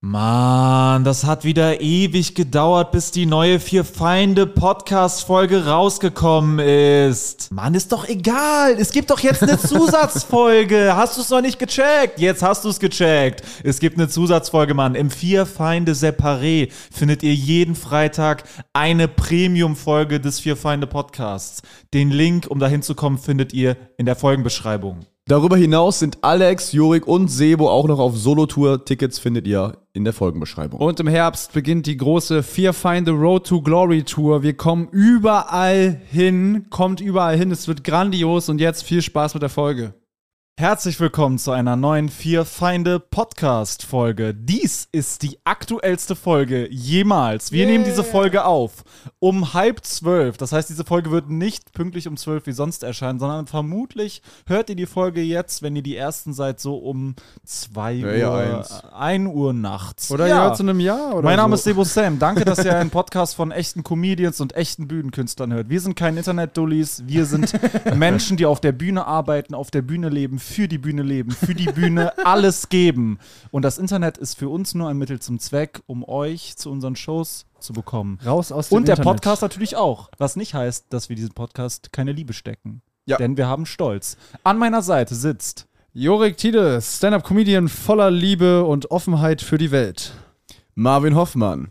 Mann, das hat wieder ewig gedauert, bis die neue Vier Feinde Podcast-Folge rausgekommen ist. Mann, ist doch egal. Es gibt doch jetzt eine Zusatzfolge. Hast du es noch nicht gecheckt? Jetzt hast du es gecheckt. Es gibt eine Zusatzfolge, Mann. Im Vier Feinde Separé findet ihr jeden Freitag eine Premium-Folge des Vier Feinde Podcasts. Den Link, um dahin zu kommen, findet ihr in der Folgenbeschreibung. Darüber hinaus sind Alex, Jurik und Sebo auch noch auf Solo-Tour. Tickets findet ihr in der Folgenbeschreibung. Und im Herbst beginnt die große Vier Feinde Road to Glory Tour. Wir kommen überall hin, kommt überall hin. Es wird grandios und jetzt viel Spaß mit der Folge. Herzlich willkommen zu einer neuen Vier Feinde Podcast-Folge. Dies ist die aktuellste Folge jemals. Wir nehmen diese Folge auf um 11:30. Das heißt, diese Folge wird nicht pünktlich um 12 wie sonst erscheinen, sondern vermutlich hört ihr die Folge jetzt, wenn ihr die Ersten seid, so um 2 Uhr, 1 Uhr nachts. Oder ihr hört es in einem Jahr. Oder mein Name so. ist Sebo Sam. Danke, dass ihr einen Podcast von echten Comedians und echten Bühnenkünstlern hört. Wir sind kein Internet-Dullis. Wir sind Menschen, die auf der Bühne arbeiten, auf der Bühne leben, für die Bühne alles geben. Und das Internet ist für uns nur ein Mittel zum Zweck, um euch zu unseren Shows zu bekommen. Raus aus dem Und der Internet. Podcast natürlich auch. Was nicht heißt, dass wir diesen Podcast keine Liebe stecken. Ja. Denn wir haben Stolz. An meiner Seite sitzt Jorik Tiede, Stand-Up-Comedian voller Liebe und Offenheit für die Welt. Marvin Hoffmann.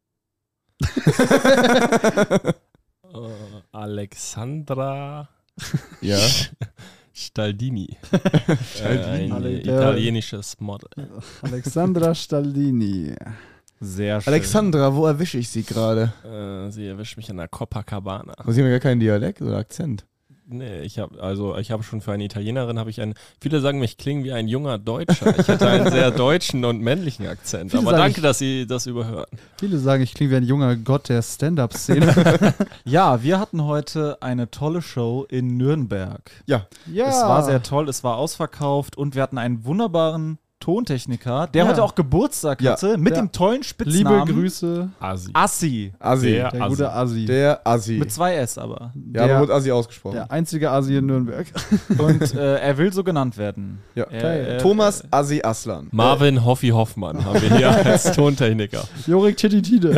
Alexandra Ja. Staldini. Ein italienisches Model. Alexandra Staldini. sehr schön. Alexandra, wo erwische ich sie gerade? Sie erwischt mich an der Copacabana. Sie haben ja gar keinen Dialekt oder Akzent. Nee, ich habe schon für eine Italienerin viele sagen, ich klinge wie ein junger Deutscher. Ich hätte einen sehr deutschen und männlichen Akzent. Viele Aber sagen, danke, dass Sie das überhören. Viele sagen, ich klinge wie ein junger Gott der Stand-Up-Szene. Ja, wir hatten heute eine tolle Show in Nürnberg. Ja. Ja. Es war sehr toll, es war ausverkauft und wir hatten einen wunderbaren Tontechniker, der Ja. heute auch Geburtstag Ja. hatte, mit Ja. dem tollen Liebe Spitznamen Grüße. Assi. Assi. Assi. Der Der gute Assi. Der Assi. Mit 2 S aber. Ja, aber wird Assi ausgesprochen. Der einzige Assi in Nürnberg. Und er will so genannt werden. Ja. Thomas. Thomas Assi Aslan. Marvin Hoffi Hoffmann haben wir hier als Tontechniker. Jorik Tititide.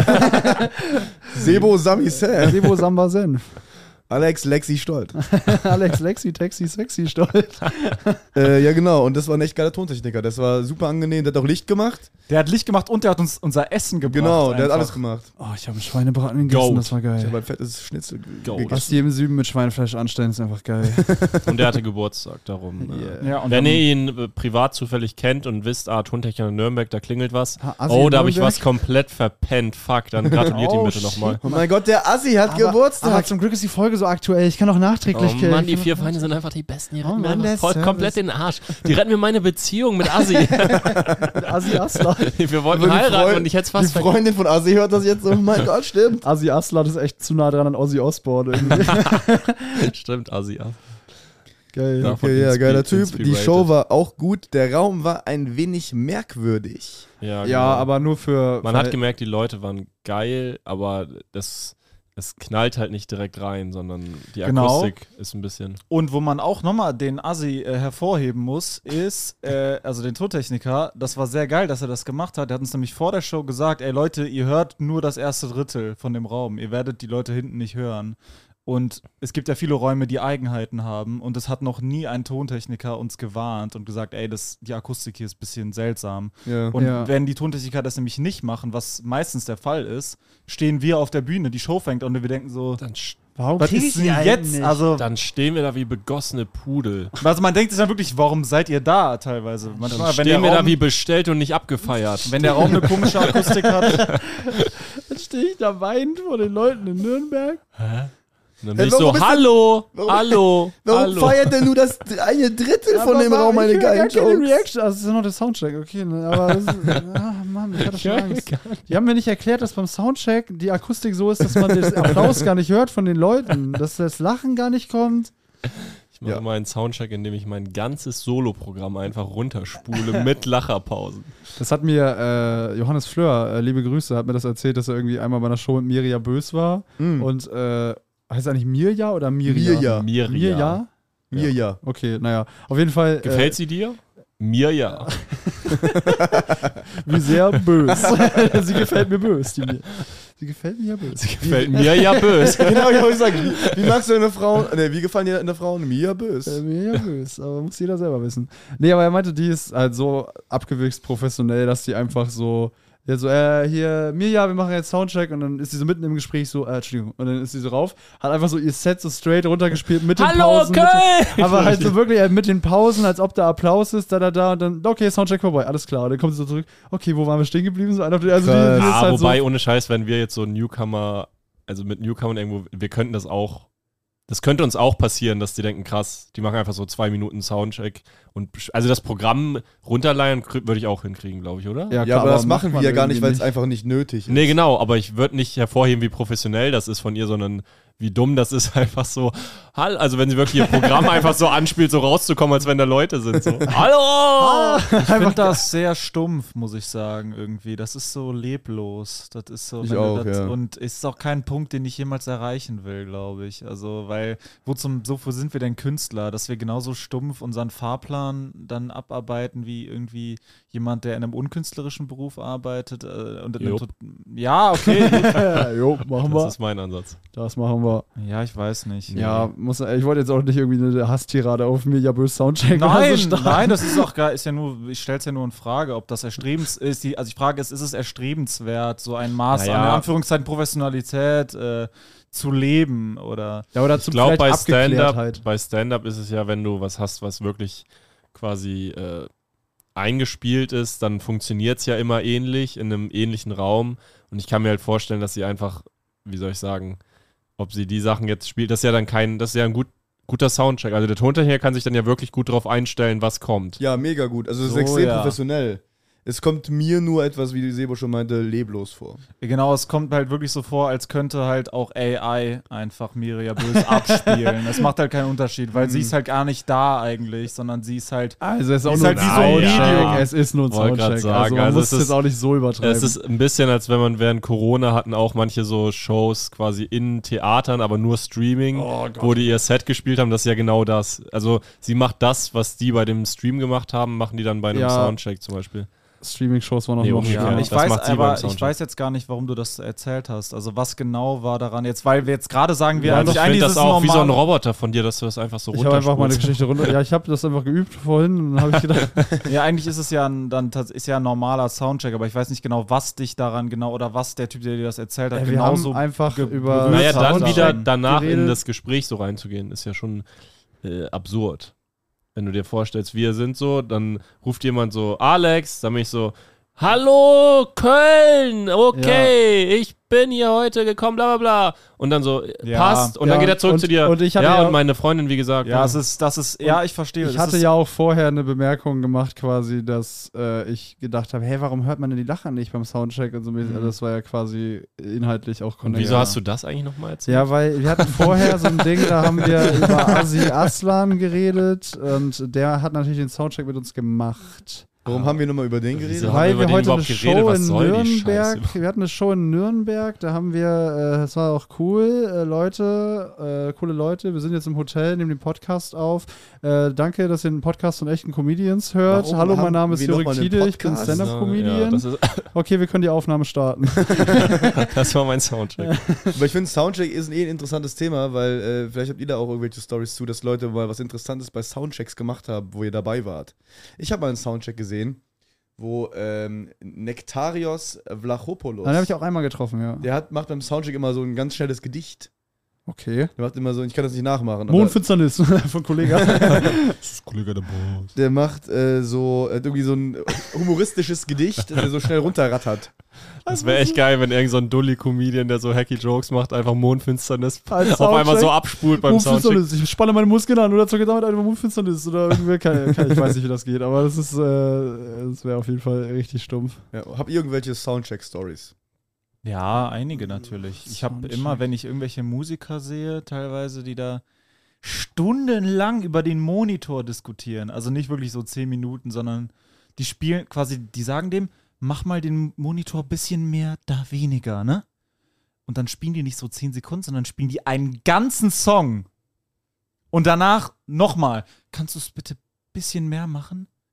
Sebo Sami Sam. Sebo Samba Senf. Alex Lexi Stolt. Alex Lexi Taxi Sexy Stolz. Ja, genau. Und das war ein echt geiler Tontechniker. Das war super angenehm. Der hat auch Licht gemacht. Der hat Licht gemacht und der hat uns unser Essen gebracht. Genau, der hat einfach. alles gemacht. Oh, ich habe einen Schweinebraten gegessen, Goat. das war Ich habe geil. ein fettes Schnitzel Go. gegessen. Was die im Süden mit Schweinefleisch anstellen, ist einfach geil. Und der hatte Geburtstag, darum. Ja, und Wenn dann- ihr ihn privat zufällig kennt und wisst, Tontechniker in Nürnberg, da klingelt was. Assi Oh, in da habe ich Nürnberg? was komplett verpennt. Fuck, dann gratuliert ihn Oh, bitte nochmal. Oh mein Gott, der Assi hat Geburtstag. Aber zum Glück ist die Folge so aktuell. Ich kann auch nachträglich. Oh Mann, die Vier Feinde sind einfach die Besten. Die retten mir Mann, der einfach voll Service. komplett den Arsch. Die retten mir meine Beziehung mit Assi. Assi Aslan. Wir wollten Aber die heiraten Freund- und ich hätte es Die fast vergessen. Freundin von Assi hört das jetzt so. Oh mein Gott, stimmt. Assi Aslan ist echt zu nah dran an Ozzy Osbourne. Irgendwie. Stimmt, Assi. Ja. Geil. Ja. Okay, ja, geiler Typ. Die Inspirated. Show war auch gut. Der Raum war ein wenig merkwürdig. Ja, Ja, genau. aber nur für. Man hat gemerkt, die Leute waren geil, aber es knallt halt nicht direkt rein, sondern die Genau. Akustik ist ein bisschen. Und wo man auch nochmal den Assi hervorheben muss, ist, also den Tontechniker, das war sehr geil, dass er das gemacht hat. Er hat uns nämlich vor der Show gesagt, ey Leute, ihr hört nur das erste Drittel von dem Raum. Ihr werdet die Leute hinten nicht hören. Und es gibt ja viele Räume, die Eigenheiten haben. Und es hat noch nie ein Tontechniker uns gewarnt und gesagt, ey, die Akustik hier ist ein bisschen seltsam. Ja. Und Ja. wenn die Tontechniker das nämlich nicht machen, was meistens der Fall ist, stehen wir auf der Bühne, die Show fängt an und wir denken so, Warum was ist denn jetzt? Also Stehen wir da wie begossene Pudel. man denkt sich dann wirklich, warum seid ihr da teilweise? Manchmal, Dann stehen wir da wie bestellt und nicht abgefeiert. wenn der Raum eine komische Akustik hat. Dann stehe ich da weinend vor den Leuten in Nürnberg. Und dann bin ich warum so, ist das- hallo, warum- hallo, Warum hallo. feiert denn nur das eine Drittel von dem Raum eine geile keine Jokes? Reaction. Also, das ist noch der Soundcheck, okay. Ne? Aber das ist, Mann, ich hatte schon Angst. Die haben mir nicht erklärt, dass beim Soundcheck die Akustik so ist, dass man den Applaus gar nicht hört von den Leuten. Dass das Lachen gar nicht kommt. Ich mache Ja. mal einen Soundcheck, indem ich mein ganzes Solo-Programm einfach runterspule mit Lacherpausen. Das hat mir Johannes Fleur, liebe Grüße, hat mir das erzählt, dass er irgendwie einmal bei einer Show mit Mirja Bös war. Und heißt es eigentlich Mirja oder Mirja? Mirja. Mirja? Mir ja. Okay, naja. Auf jeden Fall. Gefällt sie dir? Mir ja. Wie sehr böse. Sie gefällt mir böse, die mir. Sie gefällt mir ja böse. Sie gefällt mir ja böse. Genau, ich wollte sagen, wie magst du eine Frau? Ne, wie gefallen dir eine Frau? Mir böse. Mir ja böse, aber muss jeder selber wissen. Nee, aber er meinte, die ist halt so abgewichst professionell, dass die einfach so, ja, so, hier, Mirja, wir machen jetzt Soundcheck und dann ist sie so mitten im Gespräch so, Entschuldigung, und dann ist sie so rauf, hat einfach so ihr Set so straight runtergespielt mit den Pausen. Aber halt so wirklich mit den Pausen, als ob da Applaus ist, und dann, okay, Soundcheck vorbei, alles klar. Und dann kommt sie so zurück, okay, wo waren wir stehen geblieben? So, also die ist halt wobei, so, ohne Scheiß, wenn wir jetzt so Newcomer, also mit Newcomern irgendwo, wir könnten das könnte uns auch passieren, dass die denken, krass, die machen einfach so 2 Minuten Soundcheck und also das Programm runterleihen würde ich auch hinkriegen, glaube ich, oder? Ja, klar, aber das machen wir ja gar nicht, weil es einfach nicht nötig ist. Nee, genau, aber ich würde nicht hervorheben, wie professionell das ist von ihr, sondern wie dumm das ist, einfach so, also wenn sie wirklich ihr Programm einfach so anspielt, so rauszukommen, als wenn da Leute sind, so, hallo! Ich finde das sehr stumpf, muss ich sagen, irgendwie. Das ist so leblos. Das ist so, Ich auch, das, ja. und ist auch kein Punkt, den ich jemals erreichen will, glaube ich. Also, weil, wofür sind wir denn Künstler? Dass wir genauso stumpf unseren Fahrplan dann abarbeiten, wie irgendwie jemand, der in einem unkünstlerischen Beruf arbeitet. Ja, okay. jo, machen wir. Das ist mein Ansatz. Das machen wir. Ja, ich weiß nicht. Ja, ich wollte jetzt auch nicht irgendwie eine Hasstirade auf mir, ja, böse Soundcheck. Nein, das ist auch gar, ist ja nur, ich stelle es ja nur in Frage, ob das erstrebenswert ist. Also die Frage ist es erstrebenswert, so ein Maß an, in Anführungszeichen, Professionalität zu leben oder. Ja, oder ich glaube, bei Stand-Up ist es ja, wenn du was hast, was wirklich quasi eingespielt ist, dann funktioniert es ja immer ähnlich, in einem ähnlichen Raum. Und ich kann mir halt vorstellen, dass sie einfach, wie soll ich sagen, ob sie die Sachen jetzt spielt, das ist ja dann das ist ja ein guter Soundcheck. Also der Tontechniker kann sich dann ja wirklich gut drauf einstellen, was kommt. Ja, mega gut. Also das ist extrem professionell. Es kommt mir nur etwas, wie die Sebo schon meinte, leblos vor. Genau, es kommt halt wirklich so vor, als könnte halt auch AI einfach Mirja böse abspielen. Das macht halt keinen Unterschied, weil sie ist halt gar nicht da eigentlich, sondern sie ist halt. Also es ist auch ist nur halt ein wie so ein Soundcheck. Medium. Es ist nur ein Soundcheck. Sagen, man also muss es jetzt auch nicht so übertreiben. Es ist ein bisschen, als wenn man während Corona hatten auch manche so Shows quasi in Theatern, aber nur Streaming, wo die ihr Set gespielt haben. Das ist ja genau das. Also sie macht das, was die bei dem Stream gemacht haben, machen die dann bei einem Soundcheck zum Beispiel. Streaming-Shows waren noch Ja, ich das macht sie beim ich Soundcheck. weiß jetzt gar nicht, warum du das erzählt hast. Also was genau war daran jetzt, weil wir jetzt gerade sagen, wir Ja, eigentlich ich finde das auch wie so ein normal. Roboter von dir, dass du das einfach so Ich habe einfach meine runterspulst. Geschichte runter. Ja, ich habe das einfach geübt vorhin und dann habe ich gedacht. Ja, eigentlich ist es ja ein normaler Soundcheck, aber ich weiß nicht genau, was dich daran genau oder was der Typ, der dir das erzählt hat, wir genauso haben einfach berührt über. Naja, dann Soundcheck wieder danach in geredet. das Gespräch so reinzugehen, ist ja schon absurd. Wenn du dir vorstellst, wir sind so, dann ruft jemand so, Alex, dann bin ich so, hallo, Köln, okay, ich bin hier heute gekommen, bla bla bla. Und dann so, passt. Und dann geht er zurück zu dir. Und ich hatte und meine Freundin, wie gesagt. Ja, ich verstehe. Ich hatte ja auch vorher eine Bemerkung gemacht, quasi, dass ich gedacht habe, hey, warum hört man denn die Lacher nicht beim Soundcheck und so. Also das war ja quasi inhaltlich auch Und connected. wieso hast du das eigentlich nochmal erzählt? Ja, weil wir hatten vorher so ein Ding, da haben wir über Asi Aslan geredet und der hat natürlich den Soundcheck mit uns gemacht. Warum haben wir nochmal über den geredet? Wieso? Weil haben wir wir über den heute eine überhaupt geredet? Show Was in soll die Nürnberg, Scheiße? wir hatten eine Show in Nürnberg, da haben wir, das war auch cool, coole Leute, wir sind jetzt im Hotel, nehmen den Podcast auf. Danke, dass ihr den Podcast von echten Comedians hört. Warum Hallo, mein haben Name ist wir Jörg nochmal einen Tiede, ich bin Podcast? Stand-Up-Comedian. Ja, Okay, wir können die Aufnahme starten. das war mein Soundcheck. Aber ich finde, Soundcheck ist ein interessantes Thema, weil vielleicht habt ihr da auch irgendwelche Stories zu, dass Leute mal was Interessantes bei Soundchecks gemacht haben, wo ihr dabei wart. Ich habe mal einen Soundcheck gesehen, wo Nektarios Vlachopoulos, Dann habe ich auch einmal getroffen, ja. der macht beim Soundcheck immer so ein ganz schnelles Gedicht. Okay. Der macht immer so, ich kann das nicht nachmachen. aber Mondfinsternis von Kollega. Das ist Kollege der Boss. Der macht irgendwie so ein humoristisches Gedicht, das er so schnell runterrattert. Das wäre echt geil, wenn irgend so ein Dulli-Comedian, der so hacky Jokes macht, einfach Mondfinsternis Als auf einmal Soundcheck? so abspult beim Soundcheck. Mondfinsternis, ich spanne meine Muskeln an oder zocke damit einfach Mondfinsternis oder irgendwie, ich weiß nicht, wie das geht, aber das wäre auf jeden Fall richtig stumpf. Ja, habt ihr irgendwelche Soundcheck-Stories? Ja, einige natürlich. Ich habe Soundcheck. immer, wenn ich irgendwelche Musiker sehe, teilweise, die da stundenlang über den Monitor diskutieren. Also nicht wirklich so 10 Minuten, sondern die spielen quasi, die sagen dem, mach mal den Monitor ein bisschen mehr, da weniger, ne? Und dann spielen die nicht so 10 Sekunden, sondern spielen die einen ganzen Song. Und danach nochmal, kannst du es bitte ein bisschen mehr machen?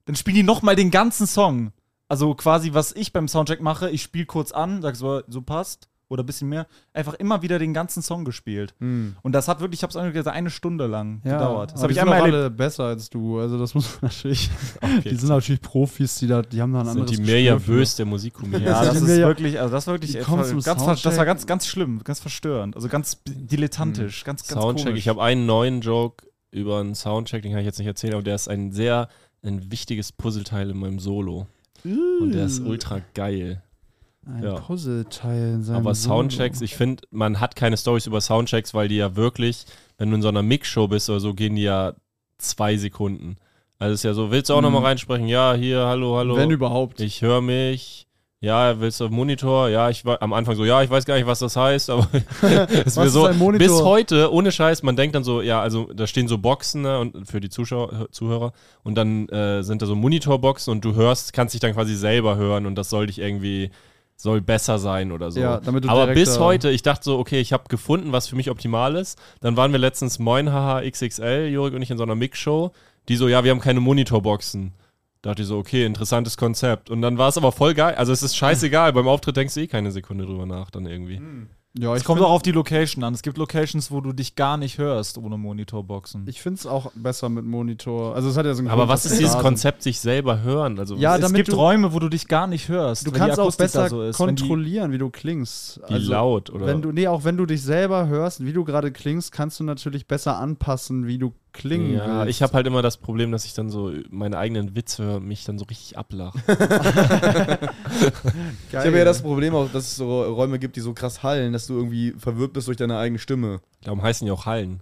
Dann spielen die nochmal den ganzen Song. Also quasi, was ich beim Soundcheck mache, ich spiele kurz an, sag so passt. Oder ein bisschen mehr, einfach immer wieder den ganzen Song gespielt. Und das hat wirklich, ich hab's gesagt, 1 Stunde lang gedauert. Das aber habe ich die einmal sind auch erlebt. alle besser als du, also das muss man natürlich, Okay. die sind natürlich Profis, die haben da ein anderes Sind die Mirja Gespür für. Bös der Musikkomödie. Ja, das Die ist mir ja- wirklich, also das war wirklich, die kommen zum das war Soundcheck. ganz schlimm, ganz verstörend. Also ganz dilettantisch, ganz Soundcheck. komisch. Ich habe einen neuen Joke über einen Soundcheck, den kann ich jetzt nicht erzählen, aber der ist ein wichtiges Puzzleteil in meinem Solo. Und der ist ultra geil. Ein Ja. Puzzleteil in seinem Aber Solo. Soundchecks, ich finde, man hat keine Storys über Soundchecks, weil die ja wirklich, wenn du in so einer Mixshow bist oder so, gehen die ja 2 Sekunden. Also es ist ja so, willst du auch nochmal reinsprechen? Ja, hier, hallo. Wenn überhaupt. Ich höre mich. Ja, willst du Monitor? Ja, ich war am Anfang so, ja, ich weiß gar nicht, was das heißt, aber es Was mir so ist ein Monitor? bis heute, ohne Scheiß, man denkt dann so, ja, also da stehen so Boxen, ne, und für die Zuhörer und dann sind da so Monitorboxen und du kannst dich dann quasi selber hören und das soll besser sein oder so. Ja, damit du aber direkt bis da- heute, ich dachte so, okay, ich habe gefunden, was für mich optimal ist. Dann waren wir letztens Moin Haha XXL, Jurik und ich, in so einer Mixshow, die so, ja, wir haben keine Monitorboxen. Dachte ich so, okay, interessantes Konzept. Und dann war es aber voll geil. Also es ist scheißegal, beim Auftritt denkst du eh keine Sekunde drüber nach dann irgendwie. Ja, Es kommt auch auf die Location an. Es gibt Locations, wo du dich gar nicht hörst ohne Monitorboxen. Ich finde es auch besser mit Monitor. Also es hat ja so einen Aber Grund, was dass ist die dieses da sind. Konzept, sich selber hören? Also Ja, es damit gibt du- Räume, wo du dich gar nicht hörst. Du wenn kannst die auch Akustik besser da so ist, wenn die- kontrollieren, wie du klingst. wie laut oder? Auch wenn du dich selber hörst, wie du gerade klingst, kannst du natürlich besser anpassen, wie du klingen ja, willst. ich habe halt immer das Problem, dass ich dann so meine eigenen Witze höre und mich dann so richtig ablache. Ich habe ja das Problem auch, dass es so Räume gibt, die so krass hallen, dass du irgendwie verwirrt bist durch deine eigene Stimme. Darum heißen die auch Hallen.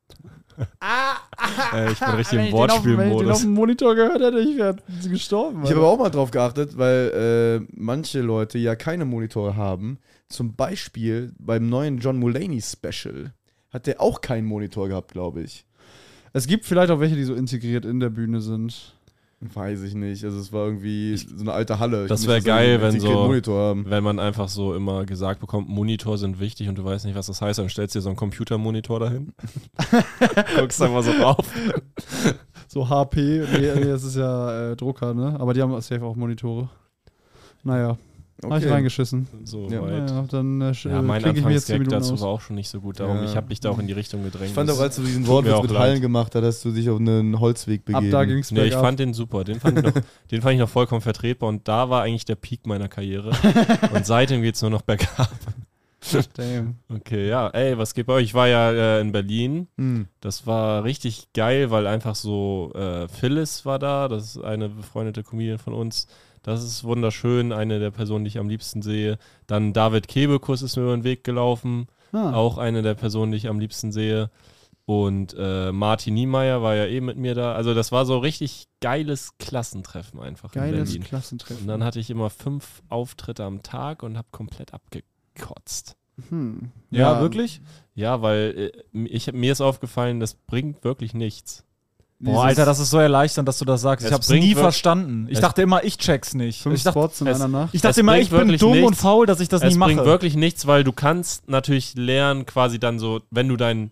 Ich bin richtig Wenn im ich den auf Wortspielmodus. dem Monitor gehört hätte, ich wäre gestorben. Ich habe aber auch mal drauf geachtet, weil manche Leute ja keine Monitore haben. Zum Beispiel beim neuen John Mulaney Special hat der auch keinen Monitor gehabt, glaube ich. Es gibt vielleicht auch welche, die so integriert in der Bühne sind. Weiß ich nicht. Also es war irgendwie so eine alte Halle. Ich Das glaub nicht, wär dass die geil, einen wenn integrierten so- Monitor haben. Wenn man einfach so immer gesagt bekommt, Monitor sind wichtig und du weißt nicht, was das heißt, dann stellst du dir so einen Computermonitor dahin. Guckst einfach so drauf. So HP, nee, das ist ja Drucker, ne? Aber die haben safe auch Monitore. Naja, hab ich reingeschissen. So Ja, weit. Naja, dann Ja, mein klinke ich mir jetzt 10 Anfangsgag Minuten dazu aus. war auch schon nicht so gut. Darum, Ja. ich habe dich da auch in die Richtung gedrängt. Ich fand auch, als du diesen tut mir Wortwitz auch mit leid. Hallen gemacht hast, hast du dich auf einen Holzweg begeben. Ab da ging's Nee, ich bergab. fand den super. Den fand ich noch vollkommen vertretbar und da war eigentlich der Peak meiner Karriere. Und seitdem geht es nur noch bergab. Damn. Okay, ja. Ey, was geht bei euch? Ich war ja in Berlin. Hm. Das war richtig geil, weil einfach so Phyllis war da. Das ist eine befreundete Comedian von uns. Das ist wunderschön. Eine der Personen, die ich am liebsten sehe. Dann David Kebekus ist mir über den Weg gelaufen. Auch eine der Personen, die ich am liebsten sehe. Und Martin Niemeyer war ja eh mit mir da. Also das war so richtig geiles Klassentreffen einfach in Geiles Berlin. Klassentreffen. Und dann hatte ich immer 5 Auftritte am Tag und habe komplett abgekotzt. Ja, wirklich? Ja, weil mir ist aufgefallen, das bringt wirklich nichts. Boah, Alter, das ist so erleichternd, dass du das sagst. Ich Es hab's bringt nie wirklich- verstanden. Ich es- dachte immer, ich check's nicht. 5 Ich dachte, Spots in einer Nacht. ich dachte Es immer, bringt ich bin wirklich dumm und nichts. faul, dass ich das Es nie bringt mache. wirklich nichts, weil du kannst natürlich lernen, quasi dann so, wenn du deinen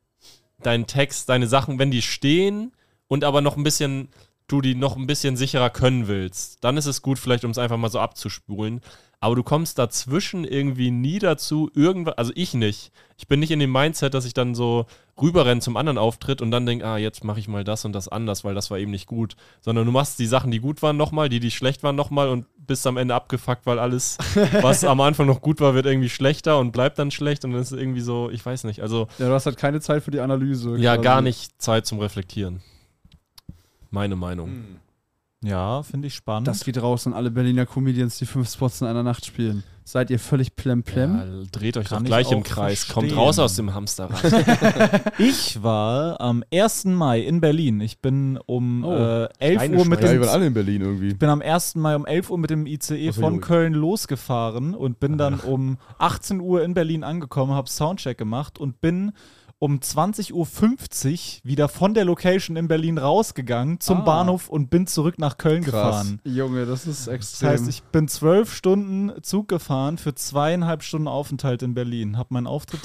Text, deine Sachen, wenn die stehen und aber noch ein bisschen, du die noch ein bisschen sicherer können willst, dann ist es gut, vielleicht um es einfach mal so abzuspulen. Aber du kommst dazwischen irgendwie nie dazu, irgendwas, also ich nicht. Ich bin nicht in dem Mindset, dass ich dann so rüberrenne zum anderen Auftritt und dann denke, jetzt mache ich mal das und das anders, weil das war eben nicht gut. Sondern du machst die Sachen, die gut waren, nochmal, die schlecht waren, nochmal und bist am Ende abgefuckt, weil alles, was am Anfang noch gut war, wird irgendwie schlechter und bleibt dann schlecht und dann ist es irgendwie so, ich weiß nicht, also Ja, du hast halt keine Zeit für die Analyse. ja, quasi. gar nicht Zeit zum Reflektieren. Meine Meinung. Ja, finde ich spannend. Das geht raus an alle Berliner Comedians, die 5 Spots in einer Nacht spielen. Seid ihr völlig plemplem? Ja, dreht euch Kann doch ich gleich im auch Kreis. verstehen. Kommt raus aus dem Hamsterrad. Ich war am 1. Mai in Berlin. Ich bin um 11 kleine Uhr mit Ja, dem wir waren alle in Berlin irgendwie. Ich bin am 1. Mai um 11 Uhr mit dem ICE Außer von Juri. Köln losgefahren und bin dann um 18 Uhr in Berlin angekommen, habe Soundcheck gemacht und bin um 20.50 Uhr wieder von der Location in Berlin rausgegangen zum Bahnhof und bin zurück nach Köln Krass. gefahren. Junge, das ist Das extrem. heißt, ich bin 12 Stunden Zug gefahren für 2,5 Stunden Aufenthalt in Berlin. Hab meinen Auftritt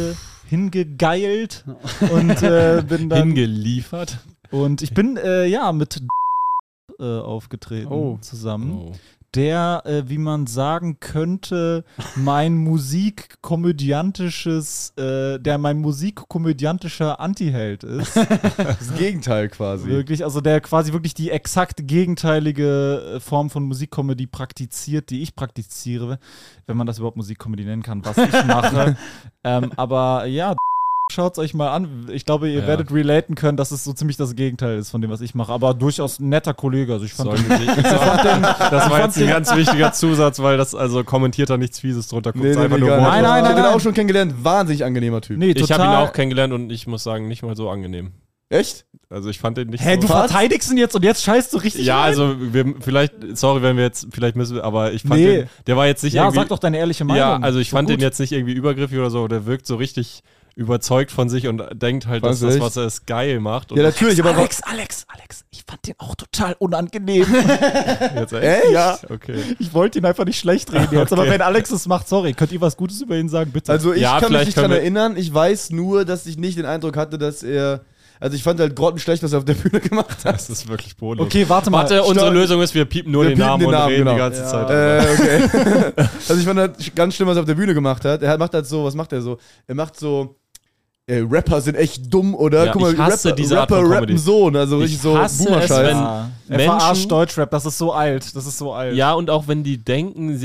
hingegeilt und bin dann Hingeliefert. und ich bin mit aufgetreten zusammen. Oh. Der, wie man sagen könnte, mein musikkomödiantischer Antiheld ist. Das Gegenteil quasi. Wirklich, also der quasi wirklich die exakt gegenteilige Form von Musikkomödie praktiziert, die ich praktiziere, wenn man das überhaupt Musikkomödie nennen kann, was ich mache. Aber ja, schaut's euch mal an. Ich glaube, ihr werdet relaten können, dass es so ziemlich das Gegenteil ist von dem, was ich mache. Aber durchaus ein netter Kollege. Also ich fand das war jetzt ein ganz wichtiger Zusatz, weil das, also kommentiert da nichts Fieses drunter. Guckt einfach nur Nein, ich hab ihn nein. auch schon kennengelernt. Wahnsinnig angenehmer Typ. Nee, ich habe ihn auch kennengelernt und ich muss sagen, nicht mal so angenehm. Echt? Also ich fand den nicht Hä, so... du verteidigst ihn jetzt und jetzt scheißt du richtig Ja, rein? also aber ich fand den, der war jetzt nicht irgendwie... sag doch deine ehrliche Meinung. Ja, also ich So fand gut. den jetzt nicht irgendwie übergriffig oder so, der wirkt so richtig überzeugt von sich und denkt halt, dass Fandst du das, was er ist, geil macht. Und Ja, natürlich, aber Alex, ich fand den auch total unangenehm. jetzt Echt? Ja. Okay. Ich wollte ihn einfach nicht schlecht reden jetzt, aber wenn Alex es macht, sorry, könnt ihr was Gutes über ihn sagen, bitte? Also ich Ja, kann mich vielleicht nicht dran können wir- erinnern. Ich weiß nur, dass ich nicht den Eindruck hatte, dass er... Also ich fand halt grottenschlecht, was er auf der Bühne gemacht hat. Das ist wirklich bodenlos. okay, warte mal. Warte, unsere Stopp. Lösung ist, wir piepen nur Wir den piepen Namen den und Namen, reden genau. die ganze Ja. Zeit. Okay. Also ich fand halt ganz schlimm, was er auf der Bühne gemacht hat. Er macht halt so, was macht er so? Er macht so, Rapper sind echt dumm, oder? Ja, Guck mal, ich hasse diese Art Rapper von rappen Comedy. so, ne? Also richtig so hasse es, Boomer-Scheiß. wenn- Er Menschen- verarscht Deutschrap, das ist so alt. Ja, und auch wenn die denken,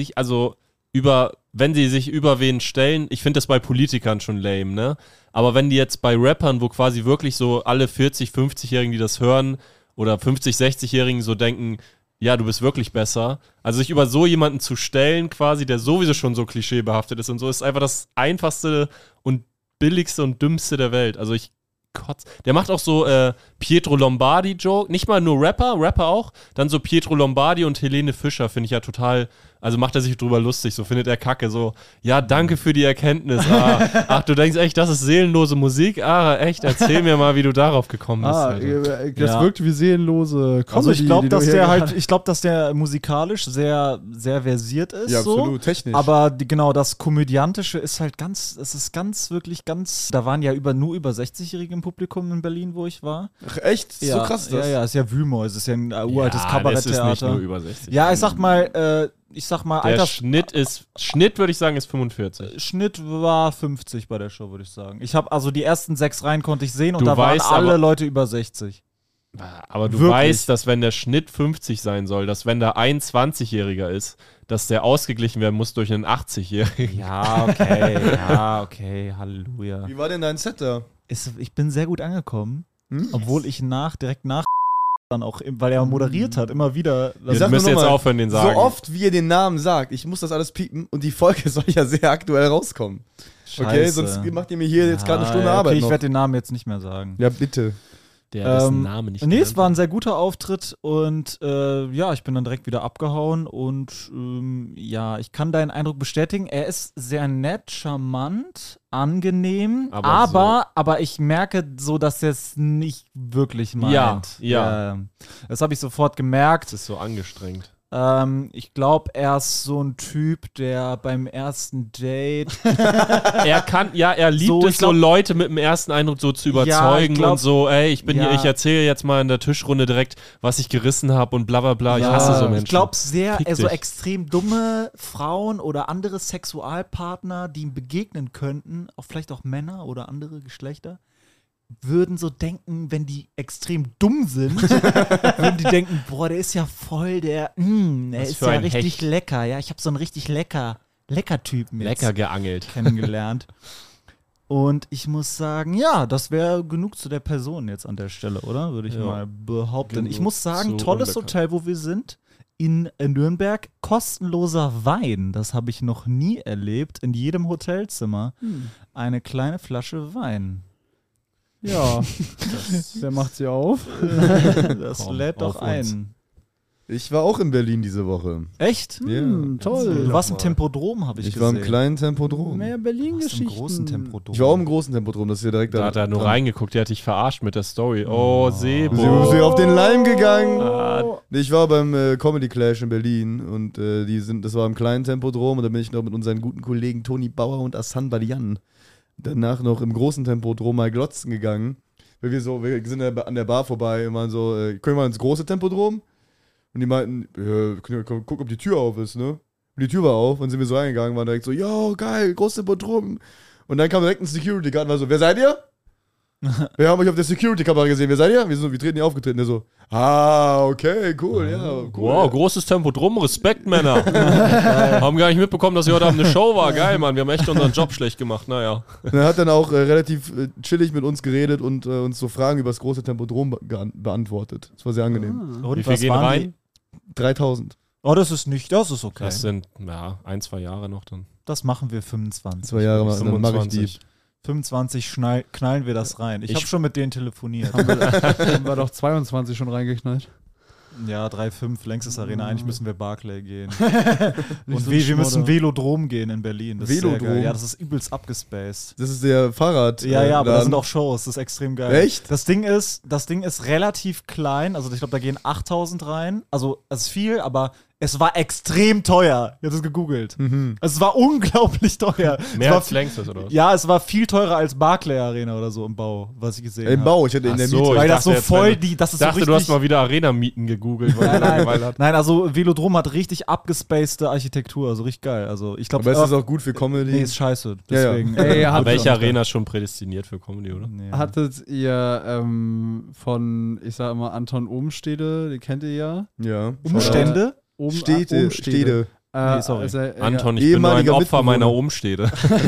wenn sie sich über wen stellen, ich finde das bei Politikern schon lame, ne? Aber wenn die jetzt bei Rappern, wo quasi wirklich so alle 40, 50-Jährigen, die das hören, oder 50, 60-Jährigen so denken, ja, du bist wirklich besser. Also sich über so jemanden zu stellen, quasi, der sowieso schon so klischeebehaftet ist und so, ist einfach das einfachste und billigste und dümmste der Welt. Also der macht auch so Pietro Lombardi-Joke, nicht mal nur Rapper auch, dann so Pietro Lombardi und Helene Fischer finde ich ja total, also macht er sich drüber lustig, so findet er kacke, so, ja, danke für die Erkenntnis, ach, du denkst echt, das ist seelenlose Musik, echt, erzähl mir mal, wie du darauf gekommen bist. Alter. Das Ja. wirkt wie seelenlose Comedy. Also ich glaube, die du hier gerade- ich glaube, dass der musikalisch sehr, sehr versiert ist. Ja, so. absolut, technisch. Aber genau, das Komödiantische ist halt wirklich ganz, da waren ja nur über 60-Jährige im Publikum in Berlin, wo ich war. Ach, echt? So krass das? Ja, ist ja Wümo, es ist ja ein uraltes Ja, Kabaretttheater. das ist nicht nur über 60. Ja, ich sag mal, Der Schnitt würde ich sagen, ist 45. Schnitt war 50 bei der Show, würde ich sagen. Ich habe also die ersten 6 Reihen konnte ich sehen und Du da waren weißt alle aber- Leute über 60. Aber du Wirklich? weißt, dass wenn der Schnitt 50 sein soll, dass wenn da ein 20-Jähriger ist, dass der ausgeglichen werden muss durch einen 80-Jährigen. Ja, okay, Halleluja. Wie war denn dein Set da? Ich bin sehr gut angekommen, obwohl ich direkt nach dann auch, weil er moderiert hat, immer wieder. Ich sag Ihr müsst nur noch jetzt mal, aufhören, den sagen. So oft, wie ihr den Namen sagt, ich muss das alles piepen und die Folge soll ja sehr aktuell rauskommen. Okay, Scheiße. sonst macht ihr mir hier jetzt gerade eine Stunde okay, Arbeit ich noch. werde den Namen jetzt nicht mehr sagen. Ja, bitte. Der dessen Name nicht Nee, es genannt war ein wird. sehr guter Auftritt und ja, ich bin dann direkt wieder abgehauen und ja, ich kann deinen Eindruck bestätigen. Er ist sehr nett, charmant, angenehm, aber ich merke so, dass er es nicht wirklich meint. Ja. Das habe ich sofort gemerkt. Das ist so angestrengt. Ich glaube, er ist so ein Typ, der beim ersten Date Er liebt So, es, ich glaub- so Leute mit dem ersten Eindruck so zu Ja, überzeugen ich glaub- und so, ich bin Ja. hier, ich erzähle jetzt mal in der Tischrunde direkt, was ich gerissen habe und bla bla bla. Ich hasse so Menschen. Ich glaube sehr, Fick also dich. extrem dumme Frauen oder andere Sexualpartner, die ihm begegnen könnten, auch vielleicht auch Männer oder andere Geschlechter, würden so denken, wenn die extrem dumm sind, würden die denken, boah, der ist ja voll der, er Was ist für ja ein richtig Hecht. lecker. Ja, ich habe so einen richtig lecker Typen jetzt Lecker geangelt. kennengelernt. Und ich muss sagen, ja, das wäre genug zu der Person jetzt an der Stelle, oder? Würde ich Ja. mal behaupten. Genug Ich muss sagen, zu tolles unbekannt. Hotel, wo wir sind. In Nürnberg kostenloser Wein. Das habe ich noch nie erlebt. In jedem Hotelzimmer eine kleine Flasche Wein. Ja. Wer macht sie auf? Das Komm, lädt doch auf uns. ein. Ich war auch in Berlin diese Woche. Echt? Ja. Toll. Du warst im Tempodrom, habe ich Ich gesehen. war im kleinen Tempodrom. Mehr Du warst im Berlin-Geschichten. großen Tempodrom. Ich war auch im großen Tempodrom, das ist ja direkt Da hat er nur dran. reingeguckt, der hat dich verarscht mit der Story. Oh, Sebo. Sie auf den Leim gegangen. Oh. Nee, ich war beim Comedy Clash in Berlin und das war im kleinen Tempodrom und da bin ich noch mit unseren guten Kollegen Toni Bauer und Assan Badian danach noch im großen Tempodrom mal glotzen gegangen. Weil wir sind an der Bar vorbei und waren so, können wir mal ins große Tempodrom? Und die meinten, guck, ob die Tür auf ist, ne? Und die Tür war auf und sind wir so reingegangen, waren direkt so, yo, geil, große Bodrum. Und dann kam direkt ein Security-Guard und war so, wer seid ihr? Wir haben euch auf der Security-Kamera gesehen, wer seid ihr? Wir treten hier aufgetreten. Der so, okay, cool, ja, cool. Wow, großes Tempo drum, Respekt, Männer. Haben gar nicht mitbekommen, dass ihr heute Abend eine Show war. Geil, Mann, wir haben echt unseren Job schlecht gemacht, naja. Und er hat dann auch relativ chillig mit uns geredet und uns so Fragen über das große Tempodrom beantwortet. Das war sehr angenehm. Und Wie viel was gehen waren rein? 3000. Oh, das ist okay. Das sind, 1-2 Jahre noch dann. Das machen wir 25. 2 Jahre, dann mache ich die. 25 knallen wir das rein. Ich habe schon mit denen telefoniert. Haben wir doch 22 schon reingeknallt. Ja, 3,5, längstes Arena. Eigentlich müssen wir Barclay gehen. Und so wir müssen Schmodder. Velodrom gehen in Berlin. Das ist sehr Velodrom? geil. Ja, das ist übelst abgespaced. Das ist der Fahrrad. Ja, aber da Laden. sind auch Shows. Das ist extrem geil. Echt? Das Ding ist relativ klein. Also ich glaube, da gehen 8.000 rein. Also es ist viel, aber es war extrem teuer. Ich habe das gegoogelt. Mhm. Also, es war unglaublich teuer. Mehr als längstes, oder was? Ja, es war viel teurer als Barclay Arena oder so im Bau, was ich gesehen habe. Im Bau, ich hatte in der Ach so, Miete. Weil ich das so dachte jetzt, voll wenn du- das ist Ich so dachte, richtig, du hast mal wieder Arena-Mieten gegoogelt, weil du Langeweile hattest. Nein, also Velodrom hat richtig abgespacede Architektur, also richtig geil. Also ich glaube, Aber ist das auch gut für Comedy? nee, ist scheiße. Ja, ja. Deswegen. Ey, Aber hat- welche Arena ist schon prädestiniert für Comedy, oder? Nee. Hattet ihr von, ich sag immer, Anton Umstede, den kennt ihr ja? Ja. Umstände? Städte. Nee, sorry. Anton, ich bin nur ein Ehemaliger Opfer Mitbewohner. meiner Umstede.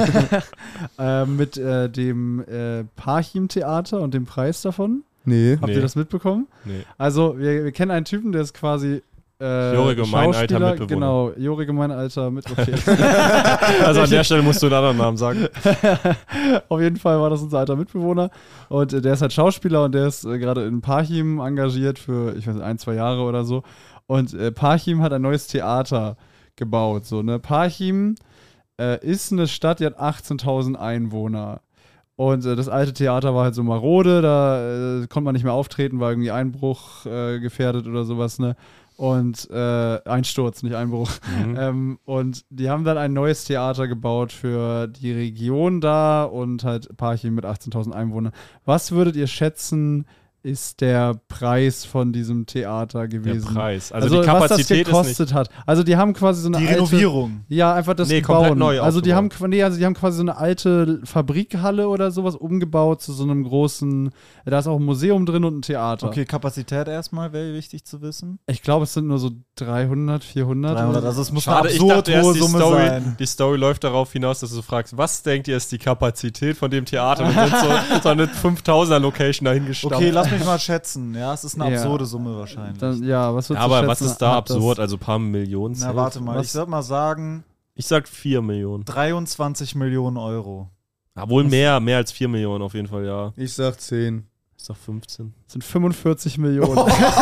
mit dem Parchim-Theater und dem Preis davon. Nee. Habt Nee. ihr das mitbekommen? Nee. Also, wir kennen einen Typen, der ist quasi Jorige, mein alter Schauspieler. Mitbewohner. Genau, Jorige, mein alter Mitbewohner. Also an der Stelle musst du einen anderen Namen sagen. Auf jeden Fall war das unser alter Mitbewohner. Und der ist halt Schauspieler und der ist gerade in Parchim engagiert für, ich weiß nicht, 1-2 Jahre oder so. Und Parchim hat ein neues Theater gebaut. So, ne? Parchim ist eine Stadt, die hat 18.000 Einwohner. Und das alte Theater war halt so marode, da konnte man nicht mehr auftreten, war irgendwie Einbruch gefährdet oder sowas, ne? Und Einsturz, nicht Einbruch. Und die haben dann ein neues Theater gebaut für die Region da und halt Parchim mit 18.000 Einwohnern. Was würdet ihr schätzen, ist der Preis von diesem Theater Der gewesen? Preis. Also die was das Kapazität ist gekostet hat. Also die haben quasi so eine Die alte, Renovierung. ja, einfach das Nee, komplett Bauen. neu Also die haben, aufgebaut. die haben quasi so eine alte Fabrikhalle oder sowas umgebaut zu so einem großen, da ist auch ein Museum drin und ein Theater. Okay, Kapazität erstmal wäre wichtig zu wissen. Ich glaube, es sind nur so 300, 400. 300, also es muss Schade, eine ich absurd dachte erst, hohe die Summe Story, sein. die Story läuft darauf hinaus, dass du fragst, was denkt ihr ist die Kapazität von dem Theater? Und dann so eine 5000er-Location dahingestammt. Okay, lass mich mal schätzen. Ja, es ist eine Ja. absurde Summe wahrscheinlich. Dann, ja, was würdest du Aber schätzen, was ist da hat das- absurd? Also ein paar Millionen. Na, safe. warte mal, Was? ich würde mal sagen Ich sag 4 Millionen. 23 Millionen Euro. Obwohl mehr als 4 Millionen auf jeden Fall, ja. Ich sag 10. Ich sag 15. Das sind 45 Millionen.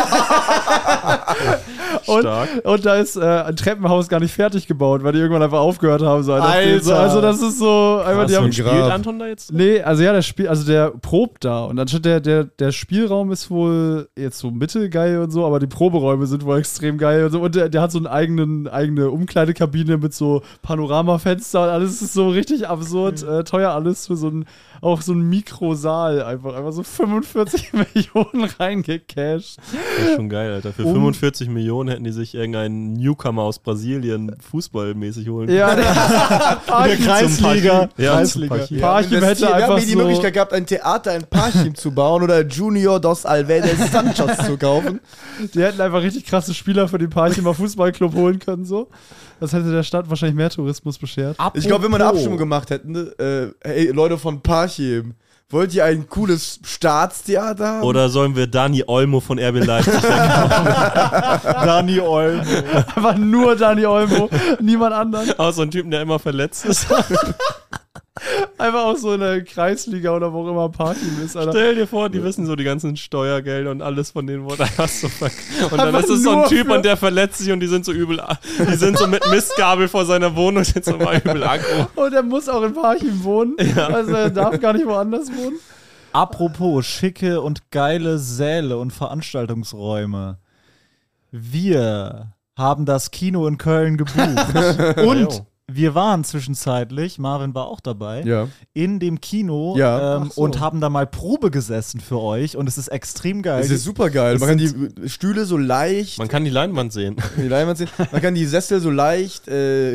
Stark. Und da ist ein Treppenhaus gar nicht fertig gebaut, weil die irgendwann einfach aufgehört haben. So, Alter. So, also das ist so, einfach, die Krass, haben und Spielt Grab. Anton da jetzt? Nee, also ja, der probt da. Und anstatt der Spielraum ist wohl jetzt so mittelgeil und so, aber die Proberäume sind wohl extrem geil und so. Und der hat so eine eigene Umkleidekabine mit so Panoramafenster und alles ist so richtig absurd teuer alles für so ein Mikrosaal einfach so 45 Millionen reingecasht. Das ist schon geil, Alter. Für 45 Millionen hätten die sich irgendeinen Newcomer aus Brasilien fußballmäßig holen. Ja, Der Kreisliga. Ja, Kreisliga. zum Parchim hätte Wir einfach haben hier die so Möglichkeit gehabt, ein Theater in Parchim zu bauen oder Junior dos Alvedes Sanchez zu kaufen. Die hätten einfach richtig krasse Spieler für den Parchimer Fußballclub holen können, so. Das hätte der Stadt wahrscheinlich mehr Tourismus beschert. Ich glaube, wenn wir eine Abstimmung gemacht hätten, hey Leute von Parchim, wollt ihr ein cooles Staatstheater haben? Oder sollen wir Dani Olmo von RB Leipzig Dani Olmo. Einfach nur Dani Olmo, niemand anderen. aus so einem Typen, der immer verletzt ist? Einfach auch so in der Kreisliga oder wo auch immer Parchim ist, Alter. Stell dir vor, die wissen so die ganzen Steuergelder und alles von denen wurde einfach so und dann Einfach ist es so ein nur Typ für- und der verletzt sich und die sind so übel, die sind so mit Mistgabel vor seiner Wohnung, sind so mal übel aggro. Und er muss auch in Parchim wohnen. Also er darf gar nicht woanders wohnen. Apropos schicke und geile Säle und Veranstaltungsräume. Wir haben das Kino in Köln gebucht. Und wir waren zwischenzeitlich, Marvin war auch dabei, Ja. in dem Kino Ja. und haben da mal Probe gesessen für euch und es ist extrem geil. Das ist super geil. Man kann die Stühle so leicht, Man kann die Leinwand sehen. die Leinwand sehen, man kann die Sessel so leicht,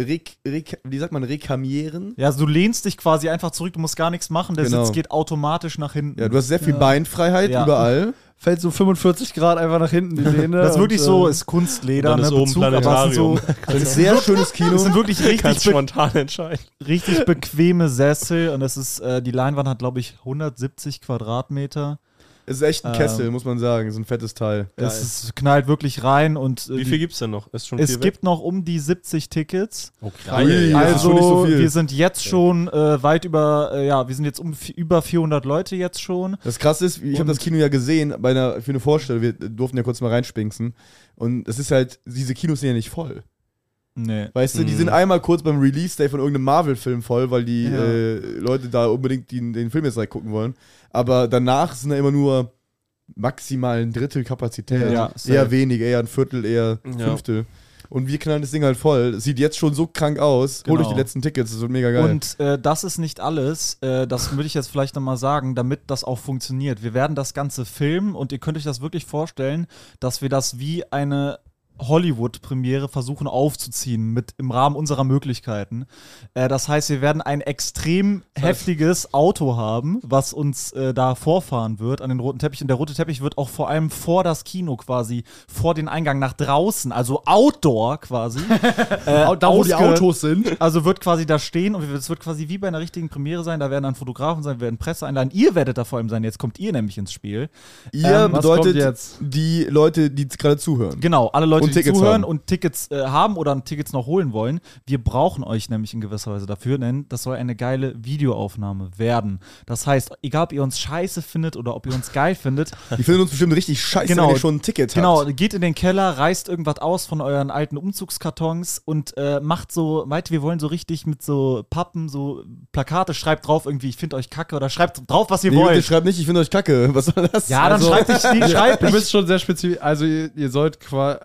wie sagt man, rekamieren. Ja, also du lehnst dich quasi einfach zurück, du musst gar nichts machen, der Genau. Sitz geht automatisch nach hinten. Ja, du hast sehr viel Beinfreiheit Ja. überall. Fällt so 45 Grad einfach nach hinten die Lehne. Das ist wirklich und, so, ist Kunstleder, und dann ist oben Planetarium. Das ist ein sehr schönes Kino. Es sind wirklich Kannst richtig, spontan entscheiden. richtig bequeme Sessel und das ist, die Leinwand hat, glaube ich, 170 Quadratmeter. Es ist echt ein Kessel, muss man sagen. So ein fettes Teil. Es knallt wirklich rein und Wie viel gibt's denn noch? Ist schon es viel gibt noch um die 70 Tickets. weg? Ui, das ist schon nicht so viel. Wir sind jetzt schon weit über, wir sind jetzt über 400 Leute jetzt schon. Das Krasse ist, ich habe das Kino ja gesehen für eine Vorstellung. Wir durften ja kurz mal reinspinksen. Und es ist halt, diese Kinos sind ja nicht voll. Nee. Weißt du, die sind einmal kurz beim Release-Day von irgendeinem Marvel-Film voll, weil die Leute da unbedingt den Film jetzt gucken wollen. Aber danach sind da immer nur maximal ein Drittel Kapazität. Ja, eher weniger, eher ein Viertel, eher Ja. Fünftel. Und wir knallen das Ding halt voll. Es sieht jetzt schon so krank aus. Holt Genau. euch die letzten Tickets, das wird mega geil. Und das ist nicht alles. Das würde ich jetzt vielleicht nochmal sagen, damit das auch funktioniert. Wir werden das Ganze filmen und ihr könnt euch das wirklich vorstellen, dass wir das wie eine Hollywood-Premiere versuchen aufzuziehen im Rahmen unserer Möglichkeiten. Das heißt, wir werden ein extrem heftiges Auto haben, was uns da vorfahren wird an den roten Teppich. Und der rote Teppich wird auch vor allem vor das Kino quasi, vor den Eingang nach draußen, also Outdoor quasi. da, wo die Autos sind. Also wird quasi da stehen und es wird quasi wie bei einer richtigen Premiere sein. Da werden dann Fotografen sein, wir werden Presse einladen. Ihr werdet da vor allem sein. Jetzt kommt ihr nämlich ins Spiel. Ihr was bedeutet kommt jetzt? die Leute, die gerade zuhören. Genau, alle Leute, Und die Tickets zuhören haben. und Tickets haben oder Tickets noch holen wollen. Wir brauchen euch nämlich in gewisser Weise dafür, denn das soll eine geile Videoaufnahme werden. Das heißt, egal ob ihr uns scheiße findet oder ob ihr uns geil findet, Die finden uns bestimmt richtig scheiße, Genau. wenn ihr schon ein Ticket genau, habt. geht in den Keller, reißt irgendwas aus von euren alten Umzugskartons und macht so, wir wollen so richtig mit so Pappen, so Plakate, schreibt drauf irgendwie, ich finde euch kacke oder schreibt drauf, was ihr Nee, wollt. Junge, schreibt nicht, ich finde euch kacke. Was soll das? Ja, dann Also- schreibt Du bist schon sehr spezifisch. Also ihr sollt quasi,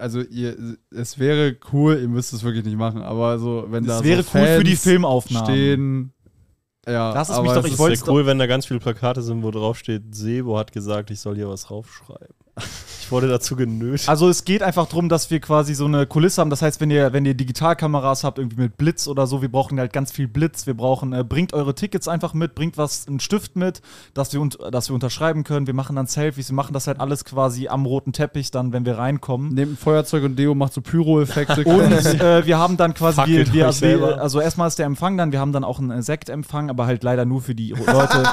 es wäre cool, ihr müsst es wirklich nicht machen, aber so, wenn da es wäre so cool für die Fans stehen. stehen. Ja, Lass es aber mich doch, es ich ist- wollte- Ist ja cool, wenn da ganz viele Plakate sind, wo drauf steht, Sebo hat gesagt, ich soll hier was raufschreiben. Ich wurde dazu genötigt. Also es geht einfach darum, dass wir quasi so eine Kulisse haben. Das heißt, wenn ihr Digitalkameras habt, irgendwie mit Blitz oder so, wir brauchen halt ganz viel Blitz. Wir brauchen, bringt eure Tickets einfach mit, bringt einen Stift mit, dass wir unterschreiben können. Wir machen dann Selfies, wir machen das halt alles quasi am roten Teppich dann, wenn wir reinkommen. Nehmt ein Feuerzeug und Deo, macht so Pyro-Effekte. Und wir haben dann quasi, Fackelt euch selber. also erstmal ist der Empfang dann, wir haben dann auch einen Sektempfang, aber halt leider nur für die Leute,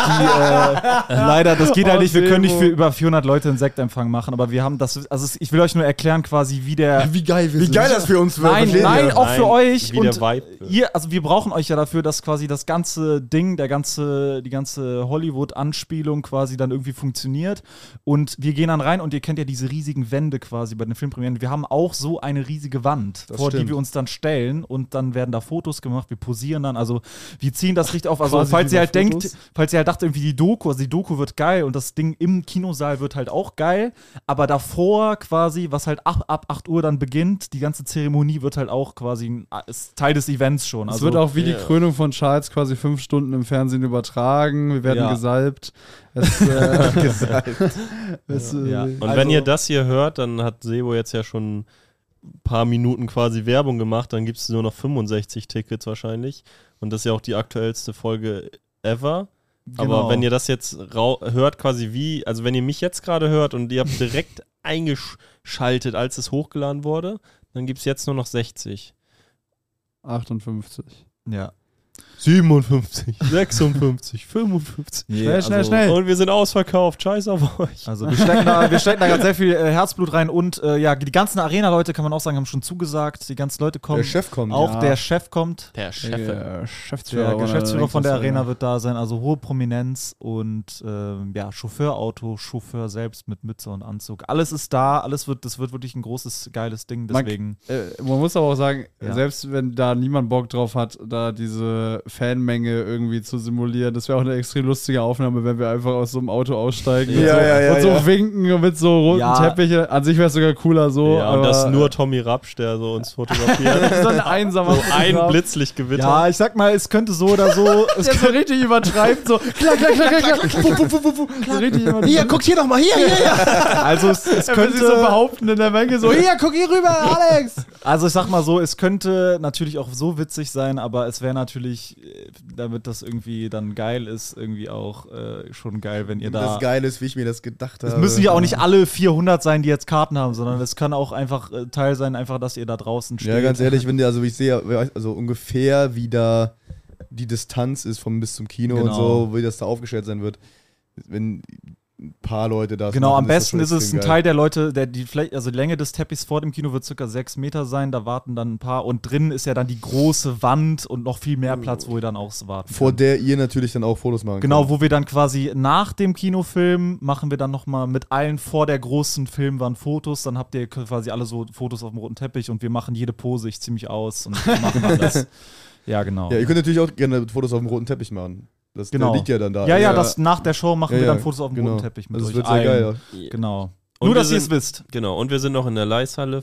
die leider, das geht halt nicht, wir können nicht für über 400 Leute einen Sektempfang machen, aber wir haben das, also ich will euch nur erklären quasi, wie der... wie geil wir Wie sind. geil das für uns wird. Nein, versteht nein, ihr? auch für euch. wie Und der Vibe wird. also wir brauchen euch ja dafür, dass quasi das ganze Ding, die ganze Hollywood-Anspielung quasi dann irgendwie funktioniert. Und wir gehen dann rein und ihr kennt ja diese riesigen Wände quasi bei den Filmpremieren. Wir haben auch so eine riesige Wand, Das vor die stimmt. wir uns dann stellen und dann werden da Fotos gemacht, wir posieren dann, also wir ziehen das richtig auf. Also Quasi falls wie ihr bei halt denkt, Fotos? falls ihr halt dacht, irgendwie die Doku wird geil und das Ding im Kinosaal wird halt auch geil, aber davor quasi, was halt ab 8 Uhr dann beginnt, die ganze Zeremonie wird halt auch quasi ist Teil des Events schon. Es Also, wird auch wie die Ja. Krönung von Charles quasi 5 Stunden im Fernsehen übertragen. Wir werden Ja. gesalbt. Es, Ja. Und Also- wenn ihr das hier hört, dann hat Sebo jetzt ja schon ein paar Minuten quasi Werbung gemacht, dann gibt es nur noch 65 Tickets wahrscheinlich. Und das ist ja auch die aktuellste Folge ever. Genau. Aber wenn ihr das jetzt hört, quasi also wenn ihr mich jetzt gerade hört und ihr habt direkt eingeschaltet, als es hochgeladen wurde, dann gibt es jetzt nur noch 60. 58. Ja. 57, 56, 55. Schnell. Und wir sind ausverkauft. Scheiß auf euch. Also wir stecken da gerade sehr viel Herzblut rein und die ganzen Arena-Leute, kann man auch sagen, haben schon zugesagt. Die ganzen Leute kommen. Der Chef kommt. Auch ja. der Chef kommt. Der Der Geschäftsführer, Der oder Geschäftsführer von der irgendwas, Arena ja. wird da sein, also hohe Prominenz und Chauffeurauto, Chauffeur selbst mit Mütze und Anzug. Alles ist da, das wird wirklich ein großes, geiles Ding, deswegen. Man muss aber auch sagen, Ja. selbst wenn da niemand Bock drauf hat, da diese eine Fanmenge irgendwie zu simulieren. Das wäre auch eine extrem lustige Aufnahme, wenn wir einfach aus so einem Auto aussteigen und so winken und mit so roten Teppiche. An sich wäre es sogar cooler so. Ja, und das ist nur Tommy Rapsch, der so uns fotografiert. So ein einsamer ein Blitzlichtgewitter. Ja, ich sag mal, es könnte so oder so. Es so richtig übertreibt, so klack. So richtig übertreibt. Hier, guckt hier doch mal, hier. Also es könnte könnte so behaupten in der Menge so, hier, guck hier rüber, Alex. Also ich sag mal so, es könnte natürlich auch so witzig sein, aber es wäre natürlich, damit das irgendwie dann geil ist, irgendwie auch schon geil, wenn ihr da... Das Geile ist, wie ich mir das gedacht habe. Es müssen ja auch nicht alle 400 sein, die jetzt Karten haben, sondern es kann auch einfach Teil sein, einfach, dass ihr da draußen steht. Ja, ganz ehrlich, wenn also ich sehe, also ungefähr wie da die Distanz ist vom bis zum Kino und so, wie das da aufgestellt sein wird, wenn ein paar Leute da sind. Genau, am besten ist es ein Teil der Leute, die Länge des Teppichs vor dem Kino wird circa 6 Meter sein, da warten dann ein paar und drinnen ist ja dann die große Wand und noch viel mehr Platz, wo ihr dann auch warten vor der ihr natürlich dann auch Fotos machen Genau, könnt. wo wir dann quasi nach dem Kinofilm machen wir dann nochmal mit allen vor der großen Filmwand Fotos, dann habt ihr quasi alle so Fotos auf dem roten Teppich und wir machen jede Pose ich ziemlich aus und machen alles. Ja, genau. Ja, ihr könnt natürlich auch gerne Fotos auf dem roten Teppich machen. Das der liegt ja dann da. Ja, das nach der Show machen wir dann Fotos auf dem roten Teppich mit das euch wird sehr geil, ja. Genau. Und nur, dass ihr es wisst. Genau, und wir sind noch in der Leishalle,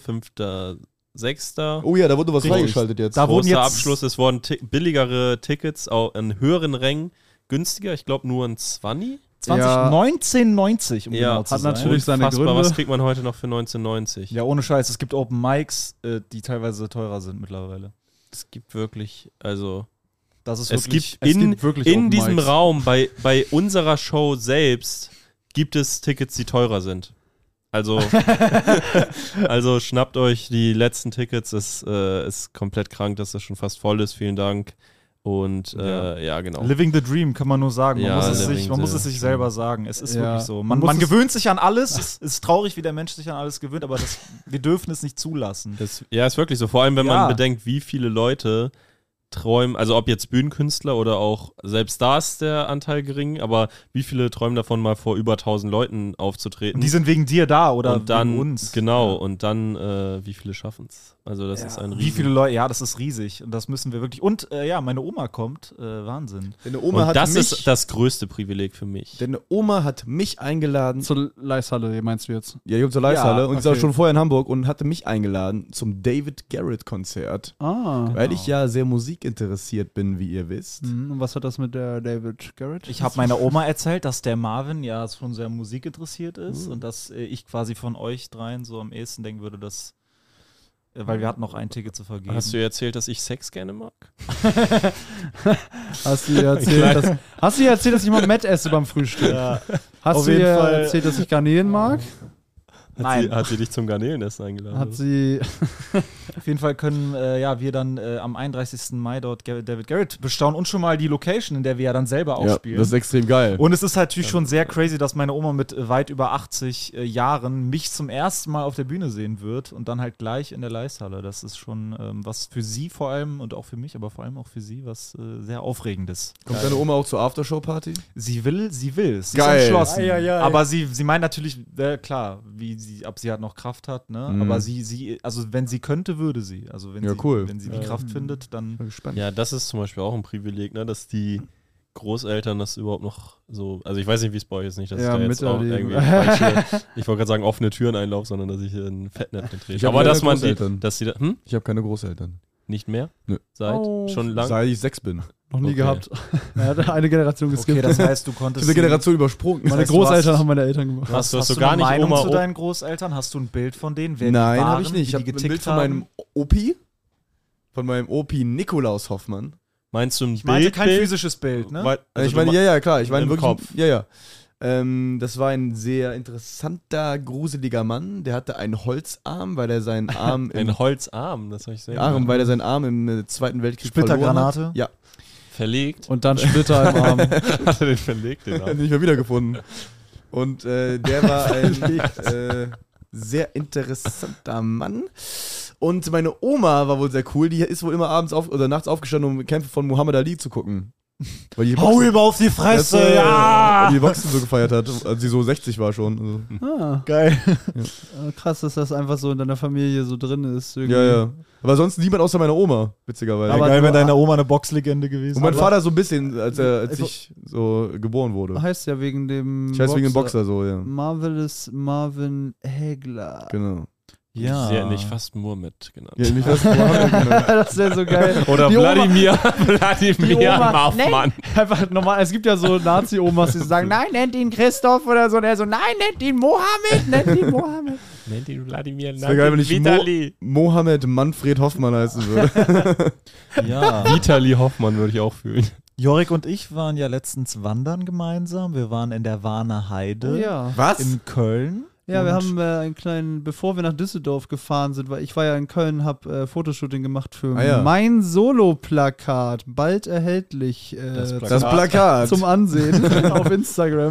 5.6. Oh ja, da wurde was freigeschaltet jetzt. Da wurden Großer jetzt Abschluss, es wurden billigere Tickets auch in höheren Rängen günstiger, ich glaube nur ein 20. 1990, um genau zu hat sein. natürlich seine Unfassbar, Gründe. was kriegt man heute noch für 1990? Ja, ohne Scheiß. Es gibt Open Mics, die teilweise teurer sind mittlerweile. Es gibt wirklich, also... Das ist Es wirklich, gibt wirklich in Open diesem Mics. Raum, bei unserer Show selbst, gibt es Tickets, die teurer sind. Also, also schnappt euch die letzten Tickets, es ist komplett krank, dass das schon fast voll ist, vielen Dank. Und ja, genau. Living the Dream, kann man nur sagen. Man, Ja, muss es sich selber sagen. Es ist Ja. wirklich so. Man Man muss gewöhnt sich an alles. Es ist traurig, wie der Mensch sich an alles gewöhnt, aber wir dürfen es nicht zulassen. Ist wirklich so. Vor allem, wenn Ja. man bedenkt, wie viele Leute träumen, also ob jetzt Bühnenkünstler oder auch, selbst da ist der Anteil gering, aber wie viele träumen davon, mal vor über 1000 Leuten aufzutreten? Und die sind wegen dir da oder und dann, wegen uns. Genau, Ja. und dann, wie viele schaffen es? Also das ist ein Wie viele Leute, ja, das ist riesig. Und das müssen wir wirklich. Und ja, meine Oma kommt. Wahnsinn. Deine Oma Und hat das mich, ist das größte Privileg für mich. deine Oma hat mich eingeladen. Zur Leishalle, meinst du jetzt? Ja, ich komme zur Leishalle Ja, und ist okay. auch schon vorher in Hamburg und hatte mich eingeladen zum David Garrett-Konzert. Ah. Weil ich ja sehr musikinteressiert bin, wie ihr wisst. Und was hat das mit der David Garrett? Ich habe meiner Oma erzählt, dass der Marvin ja schon sehr musikinteressiert ist und dass ich quasi von euch dreien so am ehesten denken würde, dass. Weil wir hatten noch ein Ticket zu vergeben. Hast du ihr erzählt, dass ich Sex gerne mag? Hast du ihr erzählt, dass ich mal Matt esse beim Frühstück? Ja. Hast Auf du jeden ihr Fall. erzählt, dass ich Garnelen mag? Nein. Hat sie dich zum Garnelenessen eingeladen? Hat sie. Auf jeden Fall können wir dann am 31. Mai dort David Garrett bestaunen und schon mal die Location, in der wir ja dann selber auch spielen. das ist extrem geil. Und es ist halt natürlich schon sehr crazy, dass meine Oma mit weit über 80 Jahren mich zum ersten Mal auf der Bühne sehen wird und dann halt gleich in der Leishalle. Das ist schon was für sie vor allem und auch für mich, aber vor allem auch für sie was sehr Aufregendes. Kommt deine Oma auch zur Aftershow-Party? Sie will. Sie Geil. ist entschlossen. Ei, ei, ei. Aber sie meint natürlich, klar, ob sie halt noch Kraft hat, ne? Mhm. Aber also wenn sie könnte, würde sie. Also wenn Ja, sie, cool. wenn sie die Kraft findet, dann. Bin gespannt. Ja, das ist zum Beispiel auch ein Privileg, ne, dass die Großeltern das überhaupt noch so, also ich weiß nicht, wie es bei euch ist, nicht, dass Ja, ich da jetzt auch miterleben. irgendwie falsche, ich wollte gerade sagen, offene Türen einlaufe, sondern dass ich ein Fettnäpfchen trete. Ich hab Aber keine dass man Großeltern. dass sie da, Ich habe keine Großeltern. nicht mehr? Nö. Seit Oh. schon lang? Seit ich 6 bin. Noch nie Okay. gehabt. Er hat eine Generation geskippt. Okay, das heißt, du Ich konntest. habe eine Generation übersprungen. Meine heißt, du Großeltern hast- haben meine Eltern gemacht. hast du Hast so du gar eine nicht Meinung Oma, zu Opa? deinen Großeltern? Hast du ein Bild von denen? Wer Nein, die waren, habe ich nicht. Ich wie habe die ein getickt Bild von haben? meinem Opi. Von meinem Opi Nikolaus Hoffmann. Meinst du ein Ich meinte kein Bild? physisches Bild, ne? Weil, also ich meine, ja, klar. Ich meine im wirklich. Kopf. Ja. Das war ein sehr interessanter, gruseliger Mann. Der hatte einen Holzarm, weil er seinen Arm im ein Holzarm, das soll ich sagen. Arm, weil er seinen Arm im Zweiten Weltkrieg verloren Splittergranate? hat. Ja, Verlegt. Und dann Splitter im Arm. Hat er den verlegt, den Arm? nicht mehr wiedergefunden. Und der war ein sehr interessanter Mann. Und meine Oma war wohl sehr cool. Die ist wohl immer abends oder nachts aufgestanden, um Kämpfe von Muhammad Ali zu gucken. Weil die Hau ihm auf die Fresse, Weil ja! die Boxen so gefeiert hat, als sie so 60 war schon. Also. Geil. Krass, dass das einfach so in deiner Familie so drin ist. Irgendwie. Ja. Aber sonst niemand außer meiner Oma, witzigerweise. Aber Geil, du- wenn deine Oma eine Boxlegende gewesen Und mein wäre. Vater so ein bisschen, als ich so geboren wurde. Heißt ja wegen dem Ich heiße wegen dem Boxer so, ja. Marvelous Marvin Hagler. Genau. Ja. Sie hätten nicht fast Murmet genannt. Ja, nicht was genau. Das wäre so geil. Oder Die Oma- Wladimir Oma- Maufmann. Einfach normal, es gibt ja so Nazi-Omas, die sagen, nein, nennt ihn Christoph oder so. Und er so, nein, nennt ihn Mohammed, nennt ihn Mohammed. Nennt ihn Wladimir, Das wäre geil, wenn ich Vitali. Mohammed Manfred Hoffmann heißen würde. Ja. Vitali Hoffmann würde ich auch fühlen. Jorik und ich waren ja letztens wandern gemeinsam. Wir waren in der Warner Heide Ja. Was? in Köln. Ja, wir Und- haben einen kleinen, bevor wir nach Düsseldorf gefahren sind, weil ich war ja in Köln, habe Fotoshooting gemacht für ja. mein Solo-Plakat, bald erhältlich Das Plakat. zum Ansehen auf Instagram.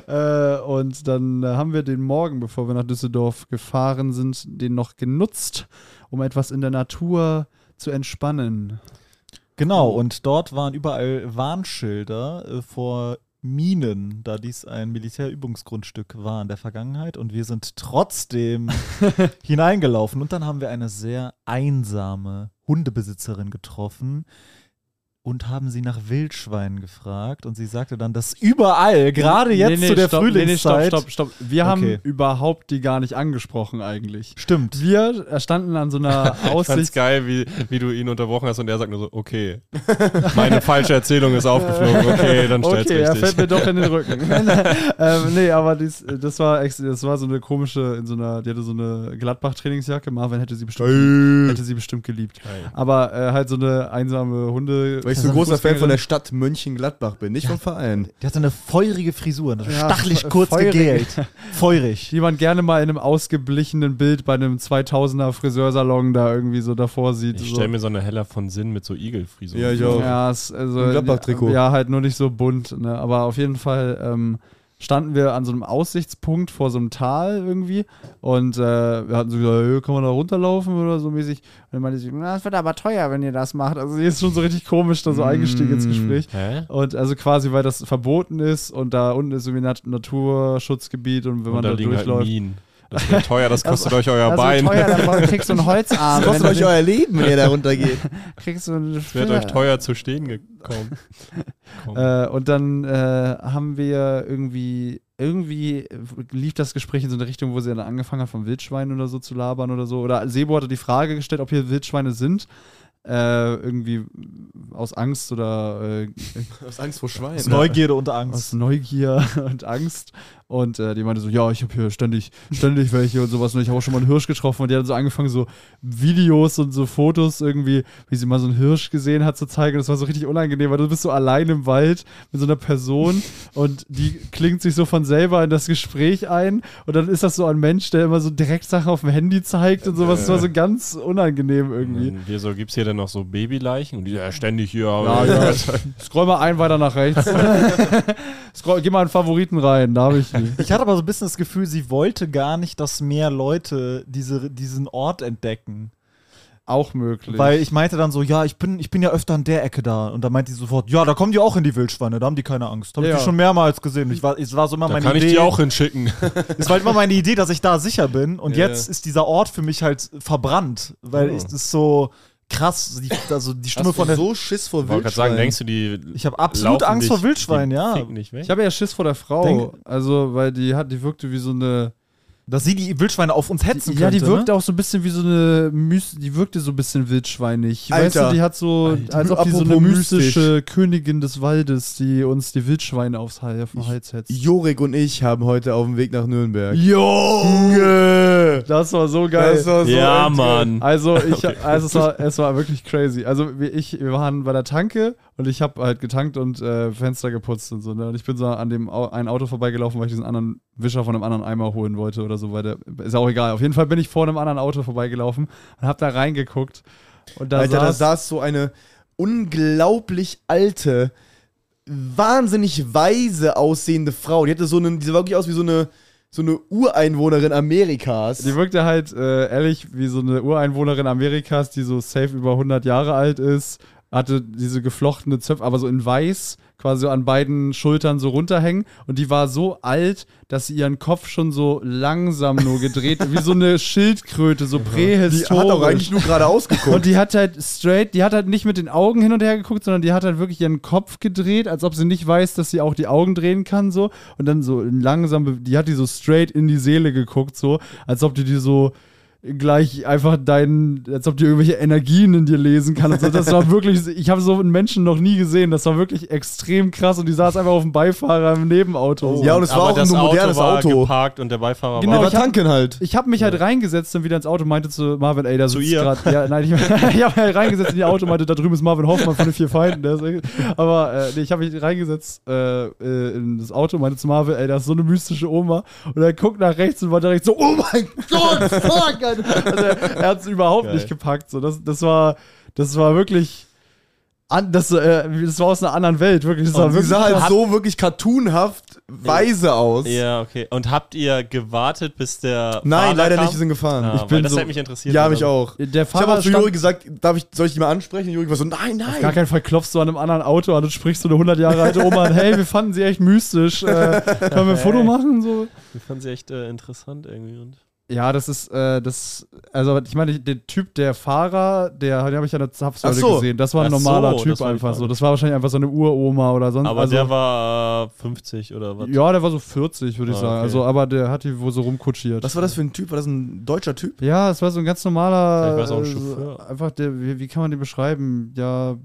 Und dann haben wir den Morgen, bevor wir nach Düsseldorf gefahren sind, den noch genutzt, um etwas in der Natur zu entspannen. Genau, und dort waren überall Warnschilder vor Minen, da dies ein Militärübungsgrundstück war in der Vergangenheit. Und wir sind trotzdem hineingelaufen. Und dann haben wir eine sehr einsame Hundebesitzerin getroffen und haben sie nach Wildschweinen gefragt. Und sie sagte dann, dass überall, gerade jetzt zu der Frühlingszeit... Stopp. Wir Okay. haben überhaupt die gar nicht angesprochen eigentlich. Stimmt. Wir standen an so einer Ich fand's Aussicht. geil, wie du ihn unterbrochen hast und er sagt nur so, okay. Meine falsche Erzählung ist aufgeflogen. Okay, dann stell's Okay, er richtig. fällt mir doch in den Rücken. Nee, aber das war so eine komische, die hatte so eine Gladbach-Trainingsjacke. Marvin hätte sie bestimmt geliebt. Aber halt so eine einsame Hunde. Weil ich so ein großer Fan von der Stadt Mönchengladbach bin, nicht vom Verein. Die hatte eine feurige Frisur, Ja, stachelig kurz feurig. gegelt. Feurig. Die man gerne mal in einem ausgeblichenen Bild bei einem 2000er Friseursalon da irgendwie so davor sieht. Ich so. stelle mir so eine Heller von Sinn mit so Igelfrisuren. Ja, ich auch. Ja, also, Ein Gladbach-Trikot. Ja, halt nur nicht so bunt. Ne? Aber auf jeden Fall standen wir an so einem Aussichtspunkt vor so einem Tal irgendwie und wir hatten so gesagt, hey, kann man da runterlaufen oder so mäßig. Und dann meinte sie, na, das wird aber teuer, wenn ihr das macht. Also sie ist schon so richtig komisch da so eingestiegen ins Gespräch. Hä? Und also quasi, weil das verboten ist und da unten ist irgendwie ein Naturschutzgebiet und wenn Und man da da liegen halt durchläuft. Minen. Das wird teuer, das kostet euch euer Das Bein. wird teuer, dann kriegst du einen Holzarm. Das kostet wenn euch du euer Leben, wenn ihr da runtergeht. kriegst du einen Das wird euch teuer zu stehen gekommen. Und dann haben wir irgendwie lief das Gespräch in so eine Richtung, wo sie dann angefangen hat, von Wildschweinen oder so zu labern oder so. Oder Sebo hatte die Frage gestellt, ob hier Wildschweine sind. Irgendwie aus Angst oder Aus Angst vor Schweinen. Aus Neugierde und aus Angst. Neugier und Angst. Und die meinte so, ja, ich habe hier ständig welche und sowas. Und ich habe auch schon mal einen Hirsch getroffen. Und die hat so angefangen, so Videos und so Fotos irgendwie, wie sie mal so einen Hirsch gesehen hat, zu zeigen. Das war so richtig unangenehm, weil du bist so allein im Wald mit so einer Person und die klingt sich so von selber in das Gespräch ein. Und dann ist das so ein Mensch, der immer so direkt Sachen auf dem Handy zeigt und sowas. Das war so ganz unangenehm irgendwie. Hier so, gibt's hier denn noch so Babyleichen? Und die ja ständig hier. Ja. Scroll mal ein weiter nach rechts. Geh mal in Favoriten rein, da habe ich die. Ich hatte aber so ein bisschen das Gefühl, sie wollte gar nicht, dass mehr Leute diesen Ort entdecken. Auch möglich. Weil ich meinte dann so, ja, ich bin ja öfter an der Ecke da. Und dann meinte sie sofort, ja, da kommen die auch in die Wildschweine, da haben die keine Angst. Habe ich Ja. die schon mehrmals gesehen. Es war so immer Da meine kann Idee. ich die auch hinschicken. Es war halt immer meine Idee, dass ich da sicher bin. Und Ja. jetzt ist dieser Ort für mich halt verbrannt. Weil es ist so krass, die Stimme Hast von du der... so Schiss vor Ich wollte gerade sagen, Wildschweinen? denkst du, die Ich habe absolut laufen Angst dich- vor Wildschweinen, die ja. ficken nicht weg? Ich habe ja Schiss vor der Frau. Denk- Also, weil die wirkte wie so eine. Dass sie die Wildschweine auf uns hetzen Ja, könnte. die wirkte ne? auch so ein bisschen wie so eine die wirkte so ein bisschen wildschweinig. Weißt Alter. du, die hat so, als ob die so eine Apropos mystische Königin des Waldes, die uns die Wildschweine auf den Hals hetzt. Jorik und ich haben heute auf dem Weg nach Nürnberg. Junge! Das war so geil. Das war so Ja, ein- Mann. Also, es war wirklich crazy. Also, wir waren bei der Tanke und ich habe halt getankt und Fenster geputzt und so. Ne? Und ich bin so an dem ein Auto vorbeigelaufen, weil ich diesen anderen Wischer von einem anderen Eimer holen wollte oder so. Weil ist auch egal. Auf jeden Fall bin ich vor einem anderen Auto vorbeigelaufen und habe da reingeguckt. Und da Alter, da saß saß so eine unglaublich alte, wahnsinnig weise aussehende Frau. Die sah wirklich aus wie so eine Ureinwohnerin Amerikas. die wirkte halt ehrlich wie so eine Ureinwohnerin Amerikas, die so safe über 100 Jahre alt ist. hatte diese geflochtene Zöpfe, aber so in weiß, quasi so an beiden Schultern so runterhängen. Und die war so alt, dass sie ihren Kopf schon so langsam nur gedreht, wie so eine Schildkröte, so prähistorisch. Die hat auch eigentlich nur gerade ausgeguckt. Und die hat halt nicht mit den Augen hin und her geguckt, sondern die hat halt wirklich ihren Kopf gedreht, als ob sie nicht weiß, dass sie auch die Augen drehen kann, so. Und dann so langsam, die hat die so straight in die Seele geguckt, so, als ob die so gleich einfach als ob die irgendwelche Energien in dir lesen kann und so. Das war wirklich, ich habe so einen Menschen noch nie gesehen, das war wirklich extrem krass und die saß einfach auf dem Beifahrer im Nebenauto. Ja, und es war auch ein modernes Auto. Geparkt und der Beifahrer Genau, war tanken halt. Ich habe mich halt reingesetzt und wieder ins Auto, meinte zu Marvin, ey, da sitzt ihr? gerade. Ja, nein, ich habe mich halt reingesetzt in die Auto, meinte, da drüben ist Marvin Hoffmann von den 4 Feinden. Aber ich habe mich reingesetzt in das Auto, meinte zu Marvin, ey, da ist so eine mystische Oma. Und er guckt nach rechts und war direkt so, oh mein Gott, fuck! Also er hat es überhaupt nicht gepackt. So. Das war wirklich. Das war aus einer anderen Welt, wirklich. Das war Sie wirklich sah halt so wirklich cartoonhaft weise aus. Ja, okay. Und habt ihr gewartet, bis der Nein, Fahrer leider kam? nicht, wir sind gefahren. Ah, weil das hätte mich interessiert. Ja, mich auch. Der Ich habe Fahrer auch zu Juri gesagt, soll ich die mal ansprechen? Und Juri war so, nein. Auf gar keinen Fall klopfst du an einem anderen Auto an und sprichst so eine 100 Jahre alte Oma an, hey, wir fanden sie echt mystisch. Können wir ein Foto machen? So? Ich fand sie echt interessant irgendwie. Und Ja, das ist, also ich meine, der Typ, der Fahrer, den habe ich an der Zapfsäule gesehen. Das war ein normaler Typ einfach so. Das war wahrscheinlich einfach so eine Uroma oder sonst was. Aber der war 50 oder was? Ja, der war so 40, würde ich sagen. Okay. Also, aber der hat die wohl so rumkutschiert. Was war das für ein Typ? War das ein deutscher Typ? Ja, es war so ein ganz normaler. Vielleicht war es auch ein Chauffeur. Einfach wie kann man den beschreiben? Ja.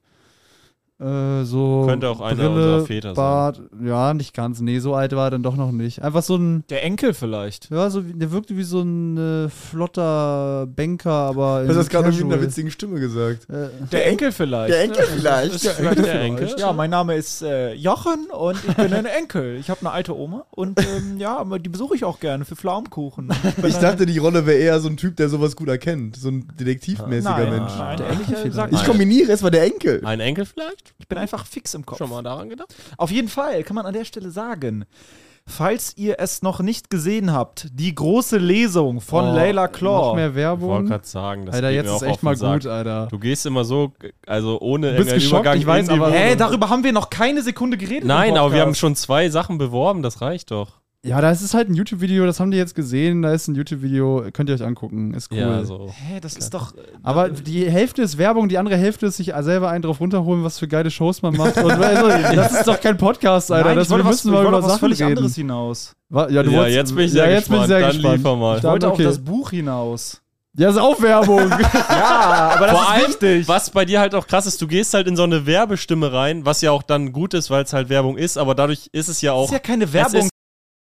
So könnte auch einer Brille, unserer Väter Bart, ja, nicht ganz. Nee, so alt war er dann doch noch nicht. Einfach so ein. Der Enkel vielleicht. Ja, der wirkte wie so ein flotter Banker, aber. Du hast das gerade mit einer witzigen Stimme gesagt. Der Enkel vielleicht. Der Enkel vielleicht. Ist vielleicht der Enkel. Ja, mein Name ist Jochen und ich bin ein Enkel. Ich habe eine alte Oma und ja, aber die besuche ich auch gerne für Pflaumenkuchen. Ich dachte, die Rolle wäre eher so ein Typ, der sowas gut erkennt. So ein detektivmäßiger Mensch. Nein, Der Enkel sagt, Ich kombiniere, es war der Enkel. Ein Enkel vielleicht? ich bin einfach fix im Kopf. Schon mal daran gedacht? Auf jeden Fall kann man an der Stelle sagen, falls ihr es noch nicht gesehen habt, die große Lesung von Layla Claw. Noch mehr Ich wollte Werbung. gerade sagen, das Alter, geht jetzt mir auch ist echt auf den mal Sack. gut, Alter. Du gehst immer so, also ohne Du bist irgendeinen geschockt, Übergang ich weiß, in die aber- Wohnung. Darüber haben wir noch keine Sekunde geredet. Nein, im aber wir haben Podcast. schon 2 Sachen beworben, das reicht doch. Ja, da ist es halt ein YouTube-Video, das haben die jetzt gesehen. Da ist ein YouTube-Video, könnt ihr euch angucken, ist cool. Ja, so. Hä, das ist doch. Aber die Hälfte ist Werbung, die andere Hälfte ist sich selber einen drauf runterholen, was für geile Shows man macht. Und also, das ist doch kein Podcast, Alter. Nein, Wir müssen mal über Sachen völlig reden. anderes hinaus. Ja, du wolltest- jetzt bin ich sehr jetzt bin ich gespannt. sehr Dann gespannt. liefer mal. Ich wollte okay. auf das Buch hinaus. Ja, ist auch Werbung. Ja, aber das Vor ist allem, wichtig. was bei dir halt auch krass ist, du gehst halt in so eine Werbestimme rein, was ja auch dann gut ist, weil es halt Werbung ist, aber dadurch ist es ja Das auch. ist ja keine Es Werbung. ist-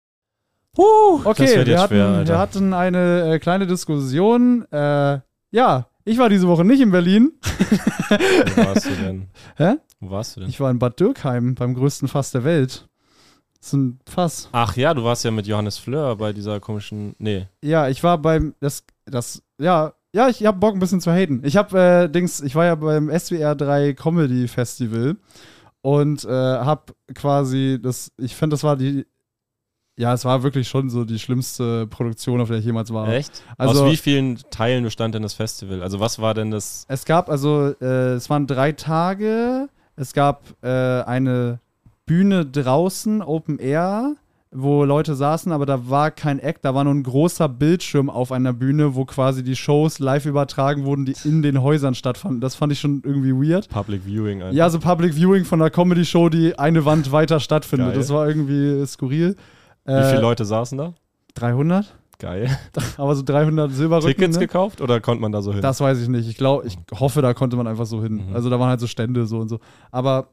Okay, Das wird jetzt schwer, wir Alter. hatten eine kleine Diskussion. Ja, ich war diese Woche nicht in Berlin. Wo warst du denn? Hä? Wo warst du denn? Ich war in Bad Dürkheim beim größten Fass der Welt. Das ist ein Fass. Ach ja, du warst ja mit Johannes Fleur bei dieser komischen. Nee. Ja, ich war beim ja, ich hab Bock ein bisschen zu haten. Ich war ja beim SWR 3 Comedy Festival und hab quasi ich finde, das war es war wirklich schon so die schlimmste Produktion, auf der ich jemals war. Echt? Also- Aus wie vielen Teilen bestand denn das Festival? Also was war denn das? Es gab es waren 3 Tage. Es gab eine Bühne draußen, Open Air, wo Leute saßen, aber da war kein Act, da war nur ein großer Bildschirm auf einer Bühne, wo quasi die Shows live übertragen wurden, die in den Häusern stattfanden. Das fand ich schon irgendwie weird. Public Viewing einfach. Ja, so Public Viewing von einer Comedy-Show, die eine Wand weiter stattfindet. Geil. Das war irgendwie skurril. Wie viele Leute saßen da? 300? Geil. Aber so 300 Silberrücken. Tickets ne? gekauft oder konnte man da so hin? Das weiß ich nicht. Ich hoffe, da konnte man einfach so hin. Mhm. Also da waren halt so Stände so und so. Aber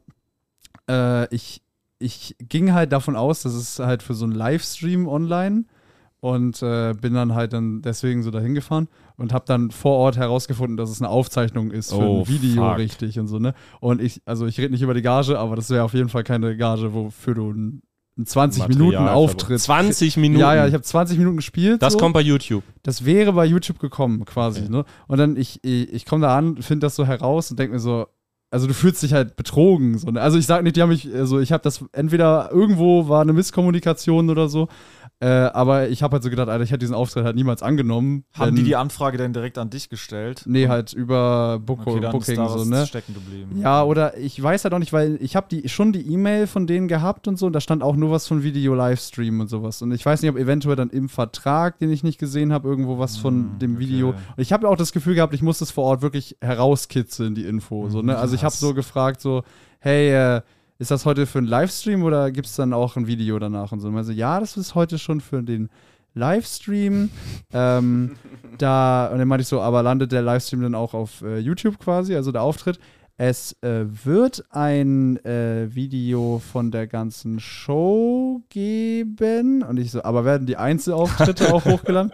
ich ging halt davon aus, dass es halt für so einen Livestream online und bin dann halt deswegen so dahin gefahren und habe dann vor Ort herausgefunden, dass es eine Aufzeichnung ist für Oh, ein Video fuck. richtig und so, ne? Und ich rede nicht über die Gage, aber das wäre auf jeden Fall keine Gage, wofür du einen 20 Minuten Material Auftritt. 20 Minuten? Ja, ich habe 20 Minuten gespielt. Das so. kommt bei YouTube. Das wäre bei YouTube gekommen, quasi. Okay. Ne? Und dann ich komme da an, finde das so heraus und denke mir so, also du fühlst dich halt betrogen. So, ne? Also ich sag nicht, die haben mich, also ich habe das, entweder irgendwo war eine Misskommunikation oder so, aber ich habe halt so gedacht, Alter, ich hätte diesen Auftritt halt niemals angenommen. Haben die Anfrage denn direkt an dich gestellt? Nee, halt über Booking so, ne? Stecken geblieben. Ja, oder ich weiß halt auch nicht, weil ich habe schon die E-Mail von denen gehabt und so, und da stand auch nur was von Video-Livestream und sowas. Und ich weiß nicht, ob eventuell dann im Vertrag, den ich nicht gesehen habe, irgendwo was von dem Video. Und ich habe auch das Gefühl gehabt, ich muss das vor Ort wirklich herauskitzeln, die Info. So, ne? Also ich habe so gefragt, so, hey, ist das heute für einen Livestream oder gibt es dann auch ein Video danach und so? Und also, ja, das ist heute schon für den Livestream. Und dann meinte ich so, aber landet der Livestream dann auch auf YouTube quasi, also der Auftritt? Es wird ein Video von der ganzen Show geben. Und ich so, aber werden die Einzelauftritte auch hochgeladen?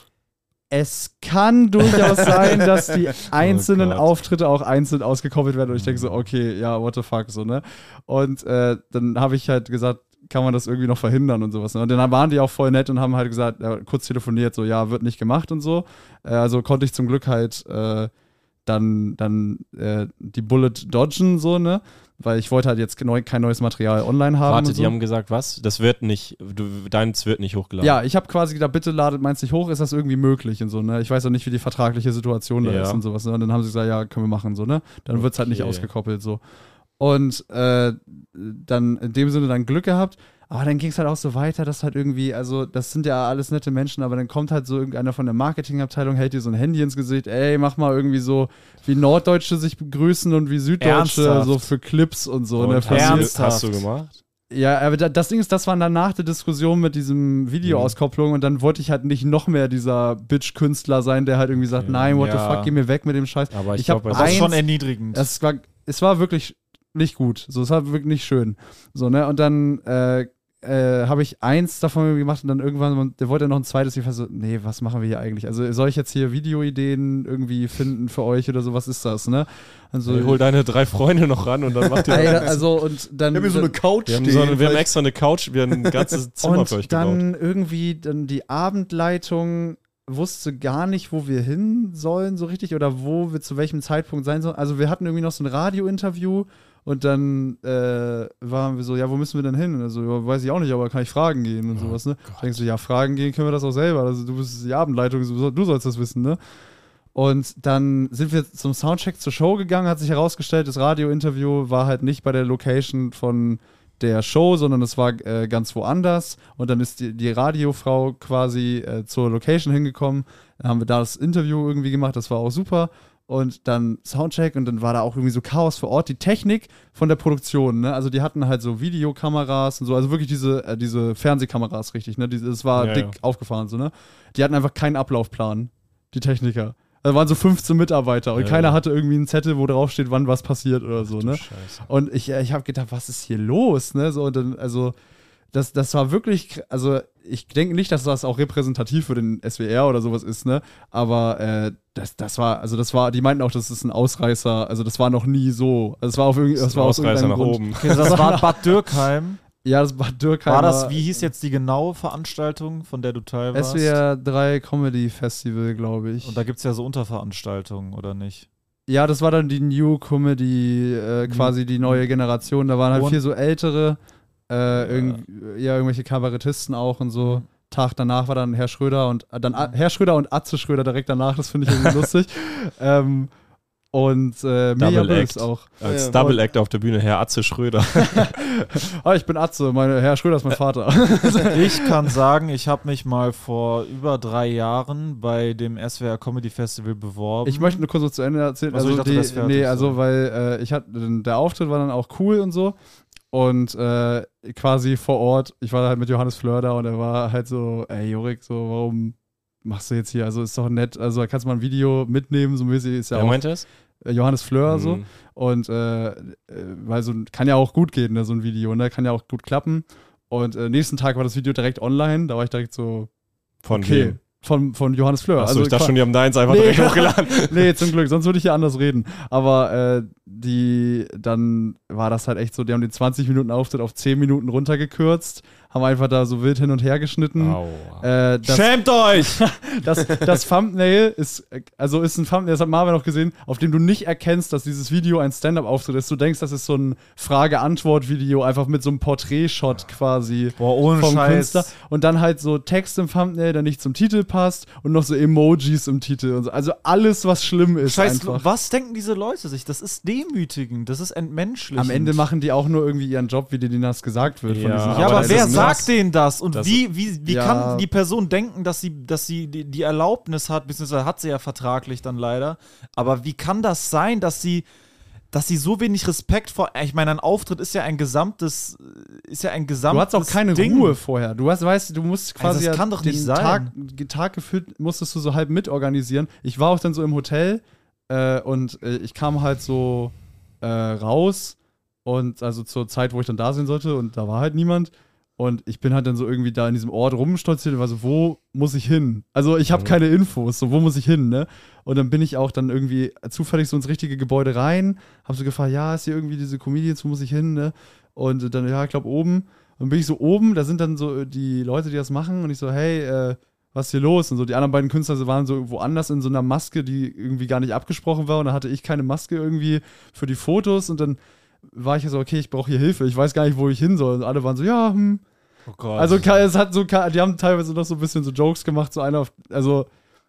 Es kann durchaus sein, dass die einzelnen Auftritte auch einzeln ausgekoppelt werden. Und ich denke so, okay, ja, what the fuck, so, ne? Und dann habe ich halt gesagt, kann man das irgendwie noch verhindern und sowas. Ne? Und dann waren die auch voll nett und haben halt gesagt, kurz telefoniert, so, ja, wird nicht gemacht und so. Also konnte ich zum Glück halt dann die Bullet dodgen, so, ne? Weil ich wollte halt jetzt kein neues Material online haben. Warte, und so. Die haben gesagt, was? Das wird nicht, deins wird nicht hochgeladen. Ja, ich habe quasi gedacht, bitte ladet meins nicht hoch, ist das irgendwie möglich und so, ne? Ich weiß auch nicht, wie die vertragliche Situation da ist und sowas, ne? Und dann haben sie gesagt, ja, können wir machen, so, ne? Dann wird's halt nicht ausgekoppelt, so. Und dann in dem Sinne dann Glück gehabt. Aber dann ging es halt auch so weiter, dass halt irgendwie, also das sind ja alles nette Menschen, aber dann kommt halt so irgendeiner von der Marketingabteilung, hält dir so ein Handy ins Gesicht, ey, mach mal irgendwie so, wie Norddeutsche sich begrüßen und wie Süddeutsche, Ernsthaft? so für Clips und so. Und Ne? hast du gemacht? Ja, aber das Ding ist, das war dann nach der Diskussion mit diesem Videoauskopplung und dann wollte ich halt nicht noch mehr dieser Bitch-Künstler sein, der halt irgendwie sagt, nein, what the fuck, geh mir weg mit dem Scheiß. Aber ich hab glaube, Das ist schon erniedrigend. es war wirklich nicht gut. So, es war wirklich nicht schön. So, ne? Und dann habe ich eins davon gemacht und dann irgendwann, der wollte noch ein zweites. Ich war so, nee, was machen wir hier eigentlich? Also soll ich jetzt hier Videoideen irgendwie finden für euch oder so? Was ist das, ne? Also, hol deine 3 Freunde noch ran und dann macht ihr das. Also und dann. Wir haben hier so eine Couch Wir haben extra eine Couch, wir haben ein ganzes Zimmer für euch und dann gebaut. irgendwie dann die Abendleitung wusste gar nicht, wo wir hin sollen so richtig oder wo wir zu welchem Zeitpunkt sein sollen. Also wir hatten irgendwie noch so ein Radiointerview und dann waren wir so, ja, wo müssen wir denn hin? Also ja, weiß ich auch nicht, aber kann ich fragen gehen und sowas, ne? Ich denke so, ja, fragen gehen können wir das auch selber. Also du bist die Abendleitung, du sollst das wissen, ne? Und dann sind wir zum Soundcheck zur Show gegangen, hat sich herausgestellt, das Radiointerview war halt nicht bei der Location von der Show, sondern es war ganz woanders. Und dann ist die Radiofrau quasi zur Location hingekommen. Dann haben wir da das Interview irgendwie gemacht, das war auch super. Und dann Soundcheck und dann war da auch irgendwie so Chaos vor Ort. Die Technik von der Produktion, ne? Also die hatten halt so Videokameras und so, also wirklich diese Fernsehkameras, richtig, ne? Das war dick aufgefahren, so, ne? Die hatten einfach keinen Ablaufplan, die Techniker. Also waren so 15 Mitarbeiter und keiner hatte irgendwie einen Zettel, wo drauf steht, wann was passiert oder so, ne? Scheiße. Und ich habe gedacht, was ist hier los, ne? So, und dann, also, das war wirklich, also ich denke nicht, dass das auch repräsentativ für den SWR oder sowas ist, ne? Aber das war, die meinten auch, das ist ein Ausreißer, also das war noch nie so. Also das war auf irgendwie, das war aus Ausreißer nach Grund. oben. Okay, das war Bad Dürkheim. Ja, das war Dürkheim. War das, wie hieß jetzt die genaue Veranstaltung, von der du Teil warst? SWR 3 Comedy Festival, glaube ich. Und da gibt es ja so Unterveranstaltungen, oder nicht? Ja, das war dann die New Comedy, quasi die neue Generation. Da waren halt viel so ältere, irgendwelche Kabarettisten auch und so. Tag danach war dann Herr Schröder und Herr Schröder und Atze Schröder direkt danach, das finde ich irgendwie lustig. Und Mirja Bös auch. Als Double Act auf der Bühne, Herr Atze Schröder. Ich bin Atze, Herr Schröder ist mein Vater. Ich kann sagen, ich habe mich mal vor über 3 Jahren bei dem SWR Comedy Festival beworben. Ich möchte nur kurz was zu Ende erzählen. Also ich dachte, das fertig, weil der Auftritt war dann auch cool und so. Und quasi vor Ort, ich war halt mit Johannes Fleur da und er war halt so, ey Jorik, so, warum machst du jetzt hier? Also ist doch nett, also kannst du mal ein Video mitnehmen, so mäßig ist ja Wer auch. meinte es? Johannes Fleur so. Und weil so kann ja auch gut gehen, ne, so ein Video, ne? Kann ja auch gut klappen. Und nächsten Tag war das Video direkt online, da war ich direkt so, Von wem? Von Johannes Fleur. Achso, ich dachte schon, die haben deins einfach direkt hochgeladen. Nee, zum Glück, sonst würde ich ja anders reden. Aber dann war das halt echt so, die haben den 20 Minuten Auftritt auf 10 Minuten runtergekürzt, haben einfach da so wild hin und her geschnitten. Schämt euch! Das Thumbnail ist ein Thumbnail, das hat Marvin auch gesehen, auf dem du nicht erkennst, dass dieses Video ein Stand-Up-Auftritt ist. Du denkst, das ist so ein Frage-Antwort-Video, einfach mit so einem Porträt-Shot quasi ohne vom Scheiß. Künstler. Und dann halt so Text im Thumbnail, der nicht zum Titel passt und noch so Emojis im Titel und so. Also alles, was schlimm ist einfach. Was denken diese Leute sich? Das ist demütigend, das ist entmenschlichend. Am Ende machen die auch nur irgendwie ihren Job, wie denen das gesagt wird. Von diesen Ja, aber wer Arbeitern. sagt denen das? Und Das- wie kann die Person denken, dass sie die Erlaubnis hat, beziehungsweise hat sie ja vertraglich dann leider, aber wie kann das sein, dass sie so wenig Respekt vor, ich meine, ein Auftritt ist ja ein gesamtes Du hast auch keine Ding. Ruhe vorher. Du weißt, du musst quasi das kann doch nicht den sein. Tag gefühlt musstest du so halb mitorganisieren. Ich war auch dann so im Hotel und ich kam halt so raus und also zur Zeit, wo ich dann da sein sollte und da war halt niemand. Und ich bin halt dann so irgendwie da in diesem Ort rumstolziert und war so, wo muss ich hin? Also ich habe keine Infos, so wo muss ich hin, ne? Und dann bin ich auch dann irgendwie zufällig so ins richtige Gebäude rein, hab so gefragt, ja, ist hier irgendwie diese Comedians, wo muss ich hin, ne? Und dann, ja, ich glaube oben. Und dann bin ich so oben, da sind dann so die Leute, die das machen und ich so, hey, was ist hier los? Und so die anderen beiden Künstler waren so woanders in so einer Maske, die irgendwie gar nicht abgesprochen war und dann hatte ich keine Maske irgendwie für die Fotos und dann war ich so, okay, ich brauche hier Hilfe, ich weiß gar nicht, wo ich hin soll. Und alle waren so, ja, Oh Gott. Also es hat so, die haben teilweise noch so ein bisschen so Jokes gemacht, so einer also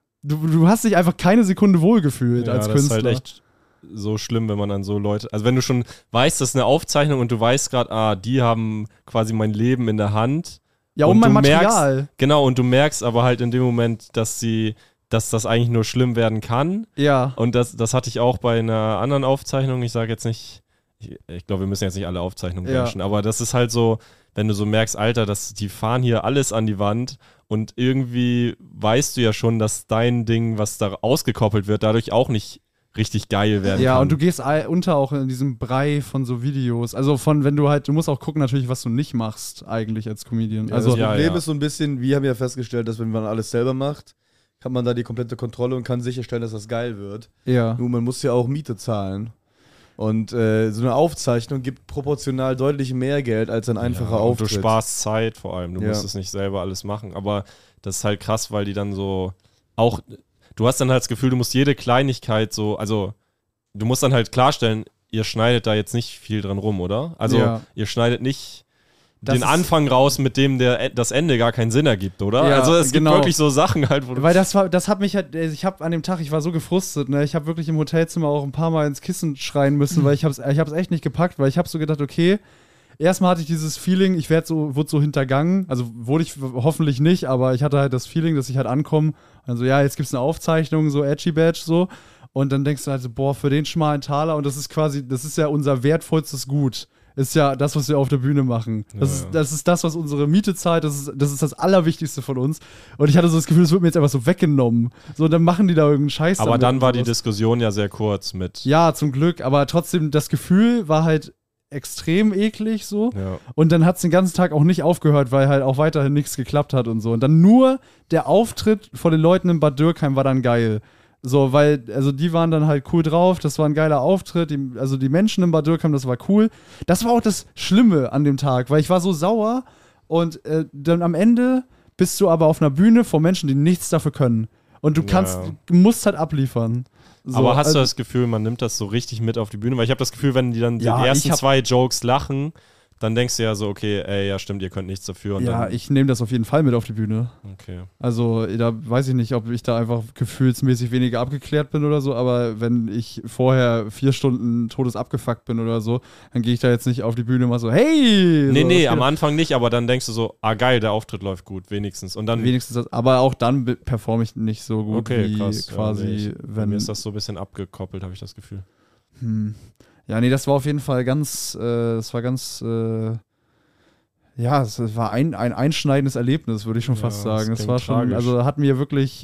du hast dich einfach keine Sekunde wohlgefühlt als das Künstler. ist halt echt so schlimm, wenn man dann so Leute, also wenn du schon weißt, das ist eine Aufzeichnung und du weißt gerade, die haben quasi mein Leben in der Hand. Ja, und mein du Material. Merkst, genau, und du merkst aber halt in dem Moment, dass das eigentlich nur schlimm werden kann. Ja. Und das hatte ich auch bei einer anderen Aufzeichnung, ich sage jetzt nicht, ich glaube, wir müssen jetzt nicht alle Aufzeichnungen wünschen, aber das ist halt so, wenn du so merkst, Alter, die fahren hier alles an die Wand und irgendwie weißt du ja schon, dass dein Ding, was da ausgekoppelt wird, dadurch auch nicht richtig geil werden kann. Ja, und du gehst unter auch in diesem Brei von so Videos. Also du musst auch gucken natürlich, was du nicht machst eigentlich als Comedian. Ja, Also das Problem ist so ein bisschen, wir haben ja festgestellt, dass wenn man alles selber macht, hat man da die komplette Kontrolle und kann sicherstellen, dass das geil wird. ja. Nur man muss ja auch Miete zahlen. Und so eine Aufzeichnung gibt proportional deutlich mehr Geld als ein einfacher und Auftritt. du sparst Zeit vor allem, du Ja. musst es nicht selber alles machen, aber das ist halt krass, weil die dann so auch, du hast dann halt das Gefühl, du musst jede Kleinigkeit so, also du musst dann halt klarstellen, ihr schneidet da jetzt nicht viel dran rum, oder? Also Ja. ihr schneidet nicht Das den ist- Anfang raus, mit dem das Ende gar keinen Sinn ergibt, oder? Ja, also es genau. gibt wirklich so Sachen halt, wo du Weil das hat mich halt, ich habe an dem Tag, ich war so gefrustet, ne? Ich habe wirklich im Hotelzimmer auch ein paar Mal ins Kissen schreien müssen, weil ich hab's echt nicht gepackt, weil ich habe so gedacht, okay, erstmal hatte ich dieses Feeling, ich wurde so hintergangen, also wurde ich hoffentlich nicht, aber ich hatte halt das Feeling, dass ich halt ankomme, also ja, jetzt gibt's eine Aufzeichnung, so Edgy Badge, so, und dann denkst du halt so, boah, für den schmalen Taler, und das ist ja unser wertvollstes Gut. Ist ja das, was wir auf der Bühne machen. Das ist das, was unsere Miete zahlt. Das ist das Allerwichtigste von uns. Und ich hatte so das Gefühl, es wird mir jetzt einfach so weggenommen. So, dann machen die da irgendeinen Scheiß aber damit dann und war die sowas. Diskussion ja sehr kurz mit. Ja, zum Glück. Aber trotzdem, das Gefühl war halt extrem eklig so. Ja. Und dann hat es den ganzen Tag auch nicht aufgehört, weil halt auch weiterhin nichts geklappt hat und so. Und dann nur der Auftritt vor den Leuten in Bad Dürkheim war dann geil. So, weil, also die waren dann halt cool drauf, das war ein geiler Auftritt, die Menschen in Bad Dürkheim, das war cool. Das war auch das Schlimme an dem Tag, weil ich war so sauer und dann am Ende bist du aber auf einer Bühne vor Menschen, die nichts dafür können. Und du musst halt abliefern. So, aber hast also, du das Gefühl, man nimmt das so richtig mit auf die Bühne? Weil ich habe das Gefühl, wenn die dann die Ja, ersten 2 Jokes lachen, dann denkst du ja so, okay, ey, ja stimmt, ihr könnt nichts dafür. Und ja, dann, ich nehme das auf jeden Fall mit auf die Bühne. okay. Also, da weiß ich nicht, ob ich da einfach gefühlsmäßig weniger abgeklärt bin oder so, aber wenn ich vorher 4 Stunden todesabgefuckt bin oder so, dann gehe ich da jetzt nicht auf die Bühne und mal so, hey! Nee, so, nee, was am geht Anfang nicht, aber dann denkst du so, geil, der Auftritt läuft gut, wenigstens. Und dann, wenigstens das, aber auch dann performe ich nicht so gut okay, wie krass. quasi, ja, nee, bei wenn. mir ist das so ein bisschen abgekoppelt, habe ich das Gefühl. Ja, nee, das war auf jeden Fall ganz, ja, es war ein einschneidendes Erlebnis, würde ich schon fast Ja, das sagen. Es klingt war schon, tragisch. also hat mir wirklich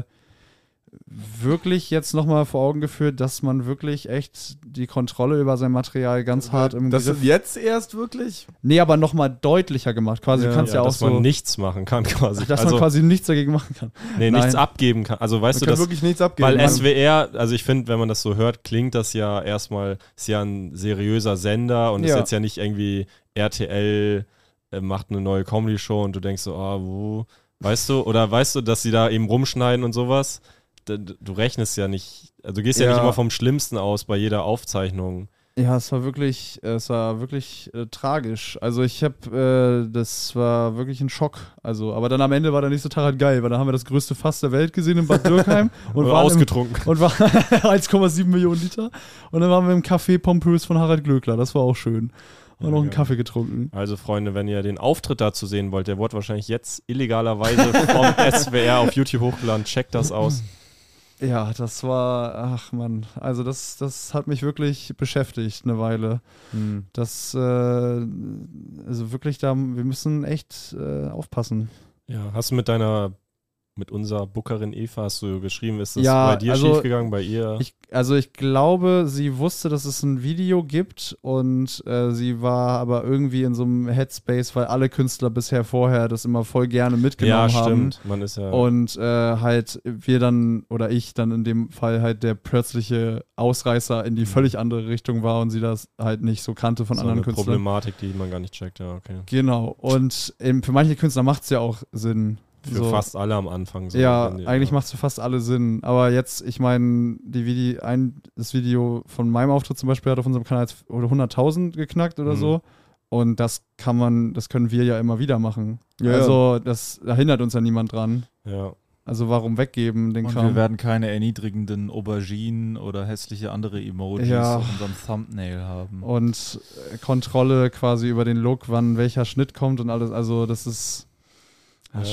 jetzt nochmal vor Augen geführt, dass man wirklich echt die Kontrolle über sein Material ganz hart im Das Griff. jetzt erst wirklich? Nee, aber nochmal deutlicher gemacht. Quasi, du kannst ja auch dass so, man nichts machen kann quasi. dass also, man quasi nichts dagegen machen kann. nee, Nein. nichts abgeben kann. Also weißt Man du, kann das, wirklich nichts abgeben. weil Man- SWR, also ich finde, wenn man das so hört, klingt das ja erstmal, ist ja ein seriöser Sender und ist Ja. jetzt ja nicht irgendwie RTL macht eine neue Comedy-Show und du denkst so, weißt du, dass sie da eben rumschneiden und sowas. Du rechnest ja nicht, also du gehst ja nicht immer vom Schlimmsten aus bei jeder Aufzeichnung. Ja, es war wirklich tragisch. Also das war wirklich ein Schock. Also, aber dann am Ende war der nächste Tag halt geil, weil dann haben wir das größte Fass der Welt gesehen in Bad Dürkheim und waren ausgetrunken. Und war 1,7 Millionen Liter. Und dann waren wir im Café Pompös von Harald Glöckler. Das war auch schön. Und noch einen Kaffee getrunken. Also Freunde, wenn ihr den Auftritt dazu sehen wollt, der wurde wahrscheinlich jetzt illegalerweise vom SWR auf YouTube hochgeladen. Checkt das aus. Ja, das war, ach Mann, also das hat mich wirklich beschäftigt eine Weile. Das, also wirklich wir müssen echt aufpassen. Ja, hast du mit unserer Bookerin Eva hast du geschrieben, ist das bei dir schiefgegangen, bei ihr? Ich glaube, sie wusste, dass es ein Video gibt und sie war aber irgendwie in so einem Headspace, weil alle Künstler bisher vorher das immer voll gerne mitgenommen haben. Ja, stimmt. Man ist ja und halt ich dann in dem Fall halt der plötzliche Ausreißer in die völlig andere Richtung war und sie das halt nicht so kannte von anderen Künstlern. Problematik, die man gar nicht checkt, ja, okay. Genau, und für manche Künstler macht es ja auch Sinn. Für fast alle am Anfang. So, ja, eigentlich macht es für fast alle Sinn. Aber jetzt, ich meine, das Video von meinem Auftritt zum Beispiel hat auf unserem Kanal 100.000 geknackt oder so. Und das können wir ja immer wieder machen. Ja, also da hindert uns ja niemand dran. Ja. Also warum weggeben den Kram? Und wir werden keine erniedrigenden Auberginen oder hässliche andere Emojis auf unserem Thumbnail haben. Und Kontrolle quasi über den Look, wann welcher Schnitt kommt und alles. Also das ist... Ja,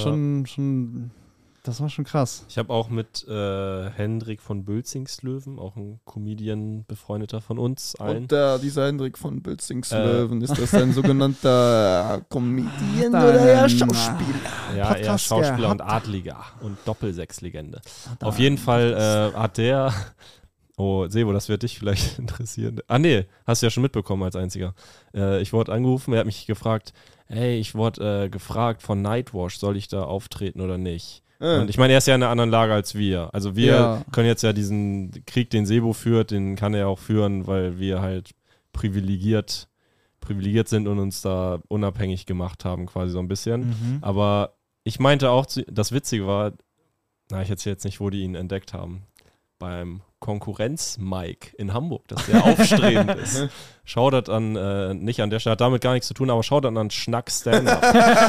das war schon krass. Ich habe auch mit Hendrik von Bülzingslöwen, auch ein Comedian, befreundeter von uns allen. Und dieser Hendrik von Bülzingslöwen, ist das ein sogenannter Comedian oder Schauspieler? Ja, er ist Schauspieler und Adliger und Doppelsechs-Legende. Auf jeden Fall hat der... Oh, Sebo, das wird dich vielleicht interessieren. Ah, nee, hast du ja schon mitbekommen als Einziger. Ich wurde angerufen, er hat mich gefragt, hey, ich wurde gefragt von Nightwash, soll ich da auftreten oder nicht? Und ich meine, er ist ja in einer anderen Lage als wir. Also wir können jetzt ja diesen Krieg, den Sebo führt, den kann er auch führen, weil wir halt privilegiert sind und uns da unabhängig gemacht haben, quasi so ein bisschen. Aber ich meinte auch, das Witzige war, ich erzähle jetzt nicht, wo die ihn entdeckt haben. Beim Konkurrenz-Mike in Hamburg, das sehr aufstrebend ist. Shoutout an, nicht an der Stelle, hat damit gar nichts zu tun, aber Shoutout an Schnack Stand-Up.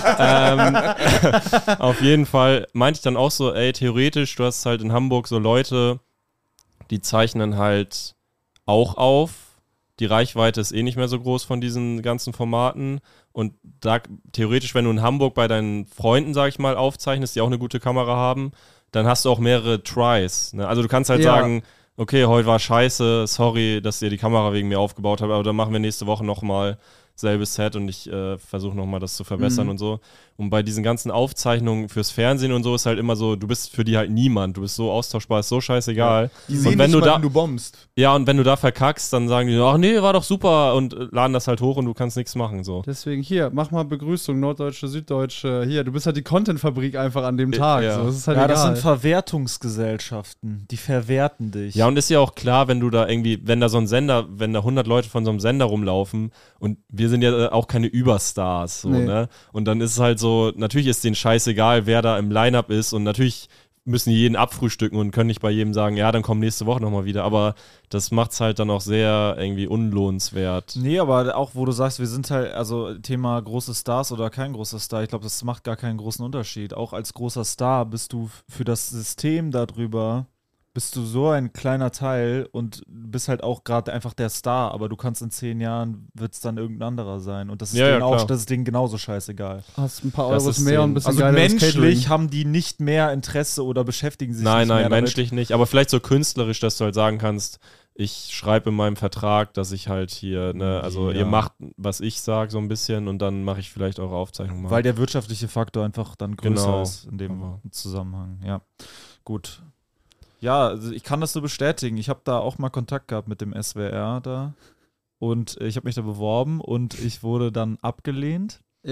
Auf jeden Fall meinte ich dann auch so, theoretisch, du hast halt in Hamburg so Leute, die zeichnen halt auch auf. Die Reichweite ist nicht mehr so groß von diesen ganzen Formaten. Und da theoretisch, wenn du in Hamburg bei deinen Freunden, sag ich mal, aufzeichnest, die auch eine gute Kamera haben, dann hast du auch mehrere Tries. Ne? Also du kannst halt sagen, okay, heute war scheiße, sorry, dass ihr die Kamera wegen mir aufgebaut habt, aber dann machen wir nächste Woche nochmal selbes Set und ich versuche nochmal das zu verbessern und so. Und bei diesen ganzen Aufzeichnungen fürs Fernsehen und so ist halt immer so, du bist für die halt niemand, du bist so austauschbar, ist so scheißegal. Ja. Die sehen nicht mal, wenn du bombst. Ja, und wenn du da verkackst, dann sagen die, ach nee, war doch super und laden das halt hoch und du kannst nichts machen. So. Deswegen hier, mach mal Begrüßung, Norddeutsche, Süddeutsche, hier, du bist halt die Content-Fabrik einfach an dem Tag. Ja, so, das ist halt egal. Das sind Verwertungsgesellschaften, die verwerten dich. Ja, und ist ja auch klar, wenn du da irgendwie, wenn da 100 Leute von so einem Sender rumlaufen und wir sind ja auch keine Überstars, so, ne? Und dann ist es halt so, natürlich ist denen scheißegal, wer da im Line-Up ist und natürlich müssen die jeden abfrühstücken und können nicht bei jedem sagen, ja, dann komm nächste Woche nochmal wieder, aber das macht es halt dann auch sehr irgendwie unlohnenswert. Nee, aber auch, wo du sagst, wir sind halt, also Thema große Stars oder kein großer Star, ich glaube, das macht gar keinen großen Unterschied. Auch als großer Star bist du für das System darüber, bist du so ein kleiner Teil und bist halt auch gerade einfach der Star, aber du kannst in 10 Jahren, wird es dann irgendein anderer sein und das ist denen auch, das ist denen genauso scheißegal. Hast ein paar Euros mehr und ein bisschen also menschlich haben die nicht mehr Interesse oder beschäftigen sich nicht mehr Nein, menschlich nicht, aber vielleicht so künstlerisch, dass du halt sagen kannst, ich schreibe in meinem Vertrag, dass ich halt hier, ne, also ihr macht, was ich sage, so ein bisschen und dann mache ich vielleicht eure Aufzeichnung mal. Weil der wirtschaftliche Faktor einfach dann größer ist in dem Zusammenhang, ja. Gut. Ja, also ich kann das so bestätigen. Ich habe da auch mal Kontakt gehabt mit dem SWR da und ich habe mich da beworben und ich wurde dann abgelehnt. Ja.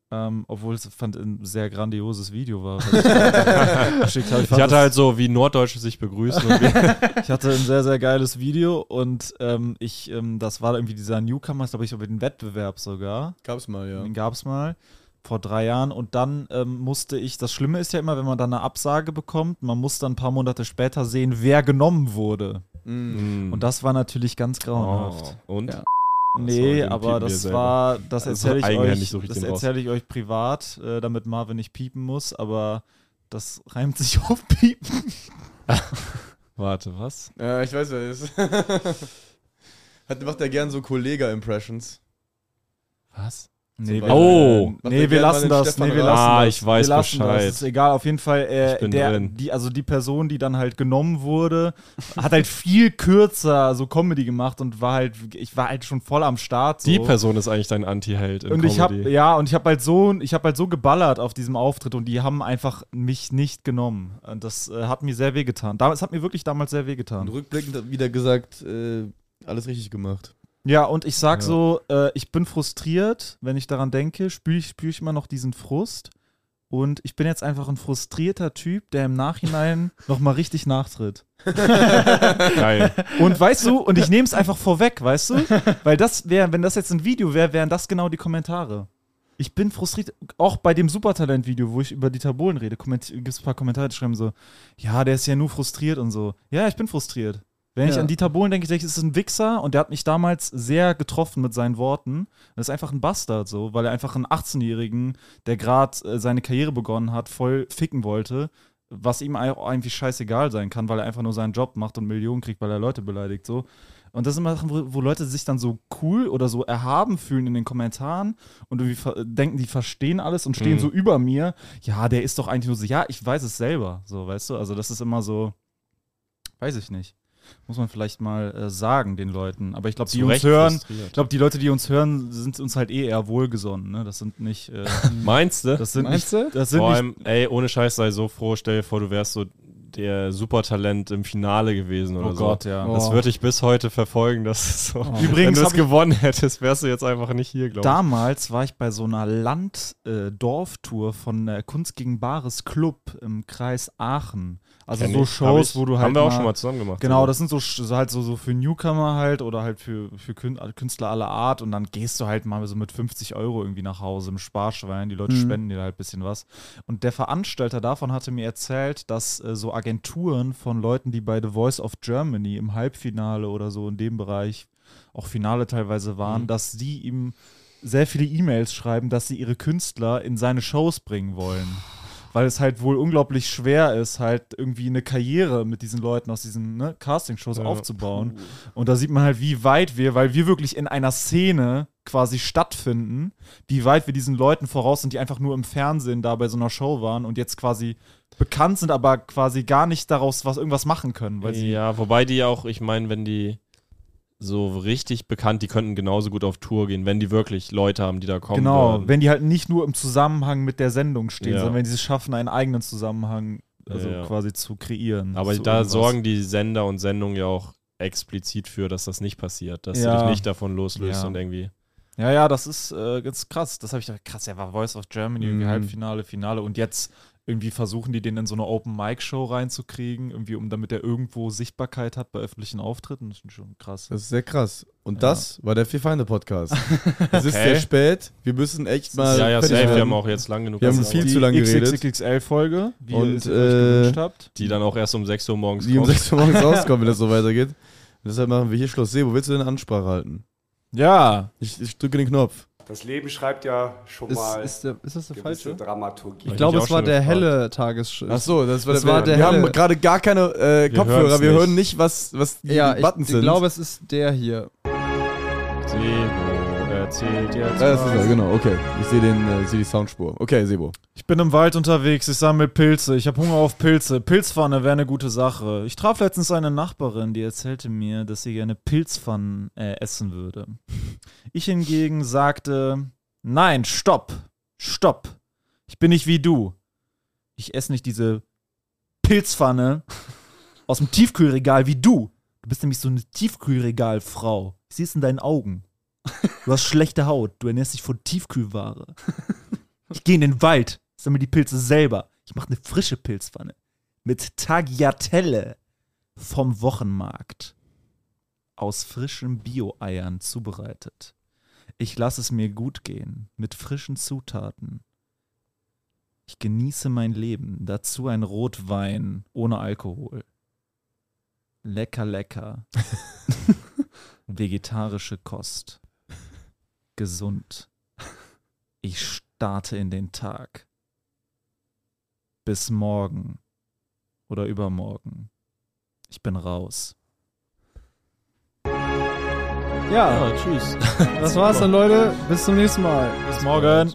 obwohl es ein sehr grandioses Video war. Ich hatte halt so, wie Norddeutsche sich begrüßen. Ich hatte ein sehr, sehr geiles Video und das war irgendwie dieser Newcomer, glaube ich, über den Wettbewerb sogar. Gab's mal, ja. Den gab's mal vor 3 Jahren und dann musste ich, das Schlimme ist ja immer, wenn man dann eine Absage bekommt, man muss dann ein paar Monate später sehen, wer genommen wurde. Und das war natürlich ganz grauenhaft. Und? Ja. Nee, aber das erzähle ich euch privat, damit Marvin nicht piepen muss, aber das reimt sich auf piepen. Warte, was? Ja, ich weiß, wer das ist. Macht er gern so Kollega-Impressions. Was? Nee, wir lassen das. Ich weiß Bescheid. Das ist egal, auf jeden Fall, die Person, die dann halt genommen wurde, hat halt viel kürzer so Comedy gemacht und ich war halt schon voll am Start. So. Die Person ist eigentlich dein Anti-Held in und Comedy. Ich habe halt so geballert auf diesem Auftritt und die haben einfach mich nicht genommen. Und das hat mir sehr wehgetan. Es hat mir wirklich damals sehr wehgetan. Und rückblickend wieder gesagt, alles richtig gemacht. Ja, und ich sag ich bin frustriert, wenn ich daran denke, spüre ich immer noch diesen Frust. Und ich bin jetzt einfach ein frustrierter Typ, der im Nachhinein nochmal richtig nachtritt. Geil. Und weißt du, und ich nehme es einfach vorweg, weißt du? Weil wenn das jetzt ein Video wäre, wären das genau die Kommentare. Ich bin frustriert, auch bei dem Supertalent-Video, wo ich über Dieter Bohlen rede, gibt es ein paar Kommentare, die schreiben so, ja, der ist ja nur frustriert und so. Ja, ich bin frustriert. Wenn ich an Dieter Bohlen denke, ich, das ist ein Wichser und der hat mich damals sehr getroffen mit seinen Worten. Das ist einfach ein Bastard, so, weil er einfach einen 18-Jährigen, der gerade seine Karriere begonnen hat, voll ficken wollte, was ihm auch eigentlich scheißegal sein kann, weil er einfach nur seinen Job macht und Millionen kriegt, weil er Leute beleidigt, so. Und das sind immer Sachen, wo Leute sich dann so cool oder so erhaben fühlen in den Kommentaren und irgendwie denken, die verstehen alles und stehen so über mir. Ja, der ist doch eigentlich nur so, ja, ich weiß es selber, so, weißt du? Also das ist immer so, weiß ich nicht. Muss man vielleicht mal sagen den Leuten. Aber ich glaube, die Leute, die uns hören, sind uns halt eher wohlgesonnen. Ne? Das sind nicht. Meinst du? Vor allem, ohne Scheiß, sei so froh, stell dir vor, du wärst so der Supertalent im Finale gewesen oder so. Oh Gott, ja. Das würde dich bis heute verfolgen, dass so. Übrigens, wenn du es gewonnen hättest, wärst du jetzt einfach nicht hier, glaube ich. Damals war ich bei so einer Land-Dorf-Tour von Kunst gegen Bares Club im Kreis Aachen. Also so Shows, wo du halt. Haben wir auch schon mal zusammen gemacht. Genau, das sind so halt so für Newcomer halt oder halt für Künstler aller Art und dann gehst du halt mal so mit 50 € irgendwie nach Hause im Sparschwein. Die Leute spenden dir halt ein bisschen was. Und der Veranstalter davon hatte mir erzählt, dass so Agenturen von Leuten, die bei The Voice of Germany im Halbfinale oder so in dem Bereich auch Finale teilweise waren, dass die ihm sehr viele E-Mails schreiben, dass sie ihre Künstler in seine Shows bringen wollen. Weil es halt wohl unglaublich schwer ist, halt irgendwie eine Karriere mit diesen Leuten aus diesen Castingshows aufzubauen. Und da sieht man halt, wie weit weil wir wirklich in einer Szene quasi stattfinden, wie weit wir diesen Leuten voraus sind, die einfach nur im Fernsehen da bei so einer Show waren und jetzt quasi bekannt sind, aber quasi gar nicht daraus irgendwas machen können. Weil wobei die auch, ich meine, wenn die so richtig bekannt, die könnten genauso gut auf Tour gehen, wenn die wirklich Leute haben, die da kommen. Genau, würden. wenn die halt nicht nur im Zusammenhang mit der Sendung stehen, sondern wenn die es schaffen, einen eigenen Zusammenhang quasi zu kreieren. Aber da sorgen die Sender und Sendungen ja auch explizit für, dass das nicht passiert, dass du dich nicht davon loslöst und irgendwie. Ja, das ist ganz krass. Das habe ich gedacht, krass, war Voice of Germany, irgendwie Halbfinale, Finale und jetzt irgendwie versuchen die den in so eine Open-Mic-Show reinzukriegen, irgendwie, damit er irgendwo Sichtbarkeit hat bei öffentlichen Auftritten. Das ist schon krass. Das ist sehr krass. Und das war der Vier-Feinde-Podcast. Es ist sehr spät. Wir müssen echt mal. Ja, safe. Wir haben auch jetzt lang genug. Wir haben viel zu lange geredet. Die XXL-Folge, wie ihr es euch gewünscht habt. Die dann auch erst um 6 Uhr morgens kommt. Die um 6 Uhr morgens rauskommen, wenn das so weitergeht. Und deshalb machen wir hier Schluss. Sebo, willst du eine Ansprache halten? Ja. Ich drücke den Knopf. Das Leben schreibt ja schon mal ist das der falsche? Dramaturgie. Ich glaube, es war der helle Tagesschrift. Achso, das war der helle. Wir haben gerade gar keine Kopfhörer. Wir hören nicht, was die Buttons sind. Ich glaube, es ist der hier. Sebo erzählt jetzt. Das ist er, genau. Okay. Ich sehe die Soundspur. Okay, Sebo. Ich bin im Wald unterwegs. Ich sammle Pilze. Ich habe Hunger auf Pilze. Pilzpfanne wäre eine gute Sache. Ich traf letztens eine Nachbarin, die erzählte mir, dass sie gerne Pilzpfannen essen würde. Ich hingegen sagte, nein, stopp. Ich bin nicht wie du. Ich esse nicht diese Pilzpfanne aus dem Tiefkühlregal wie du. Du bist nämlich so eine Tiefkühlregalfrau. Ich sehe es in deinen Augen. Du hast schlechte Haut. Du ernährst dich von Tiefkühlware. Ich gehe in den Wald, sammle die Pilze selber. Ich mache eine frische Pilzpfanne mit Tagliatelle vom Wochenmarkt. Aus frischen Bio-Eiern zubereitet. Ich lasse es mir gut gehen, mit frischen Zutaten. Ich genieße mein Leben, dazu ein Rotwein ohne Alkohol. Lecker, lecker. Vegetarische Kost. Gesund. Ich starte in den Tag. Bis morgen oder übermorgen. Ich bin raus. Ja, tschüss. das war's dann, Leute. Bis zum nächsten Mal. Bis morgen.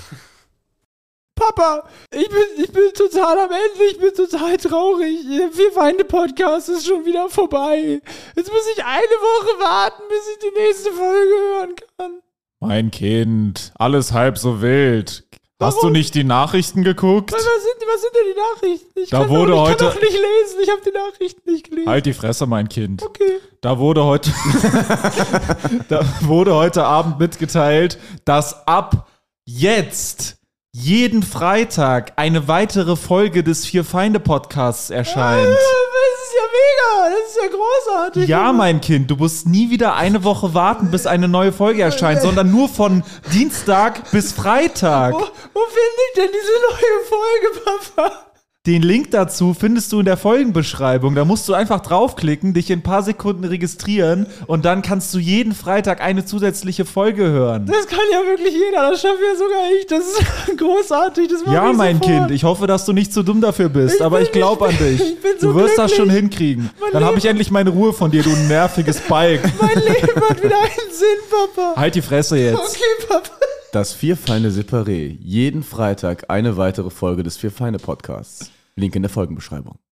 Papa, ich bin total am Ende, ich bin total traurig. Der Vier-Feinde-Podcast ist schon wieder vorbei. Jetzt muss ich eine Woche warten, bis ich die nächste Folge hören kann. Mein Kind, alles halb so wild. Hast Warum? du nicht die Nachrichten geguckt? Was sind denn die Nachrichten? Ich Da kann wurde doch, ich heute- kann doch nicht lesen, ich habe die Nachrichten nicht gelesen. Halt die Fresse, mein Kind. Okay. Da wurde heute Abend mitgeteilt, dass ab jetzt jeden Freitag eine weitere Folge des Vier-Feinde-Podcasts erscheint. Das ist ja mega, das ist ja großartig. Ja, mein Kind, du musst nie wieder eine Woche warten, bis eine neue Folge erscheint, sondern nur von Dienstag bis Freitag. Wo finde ich denn diese neue Folge, Papa? Den Link dazu findest du in der Folgenbeschreibung. Da musst du einfach draufklicken, dich in ein paar Sekunden registrieren und dann kannst du jeden Freitag eine zusätzliche Folge hören. Das kann ja wirklich jeder, das schaffe ja sogar ich. Das ist großartig, das mache Ja, ich mein sofort. Kind, ich hoffe, dass du nicht zu dumm dafür bist, aber ich glaube an dich. ich bin so Du wirst das glücklich. schon hinkriegen. Mein Dann habe Leben- ich endlich meine Ruhe von dir, du nerviges Balk. Mein Leben hat wieder einen Sinn, Papa. Halt die Fresse jetzt. Okay, Papa. Das Vier-Feinde Separé. Jeden Freitag eine weitere Folge des Vier-Feinde-Podcasts. Link in der Folgenbeschreibung.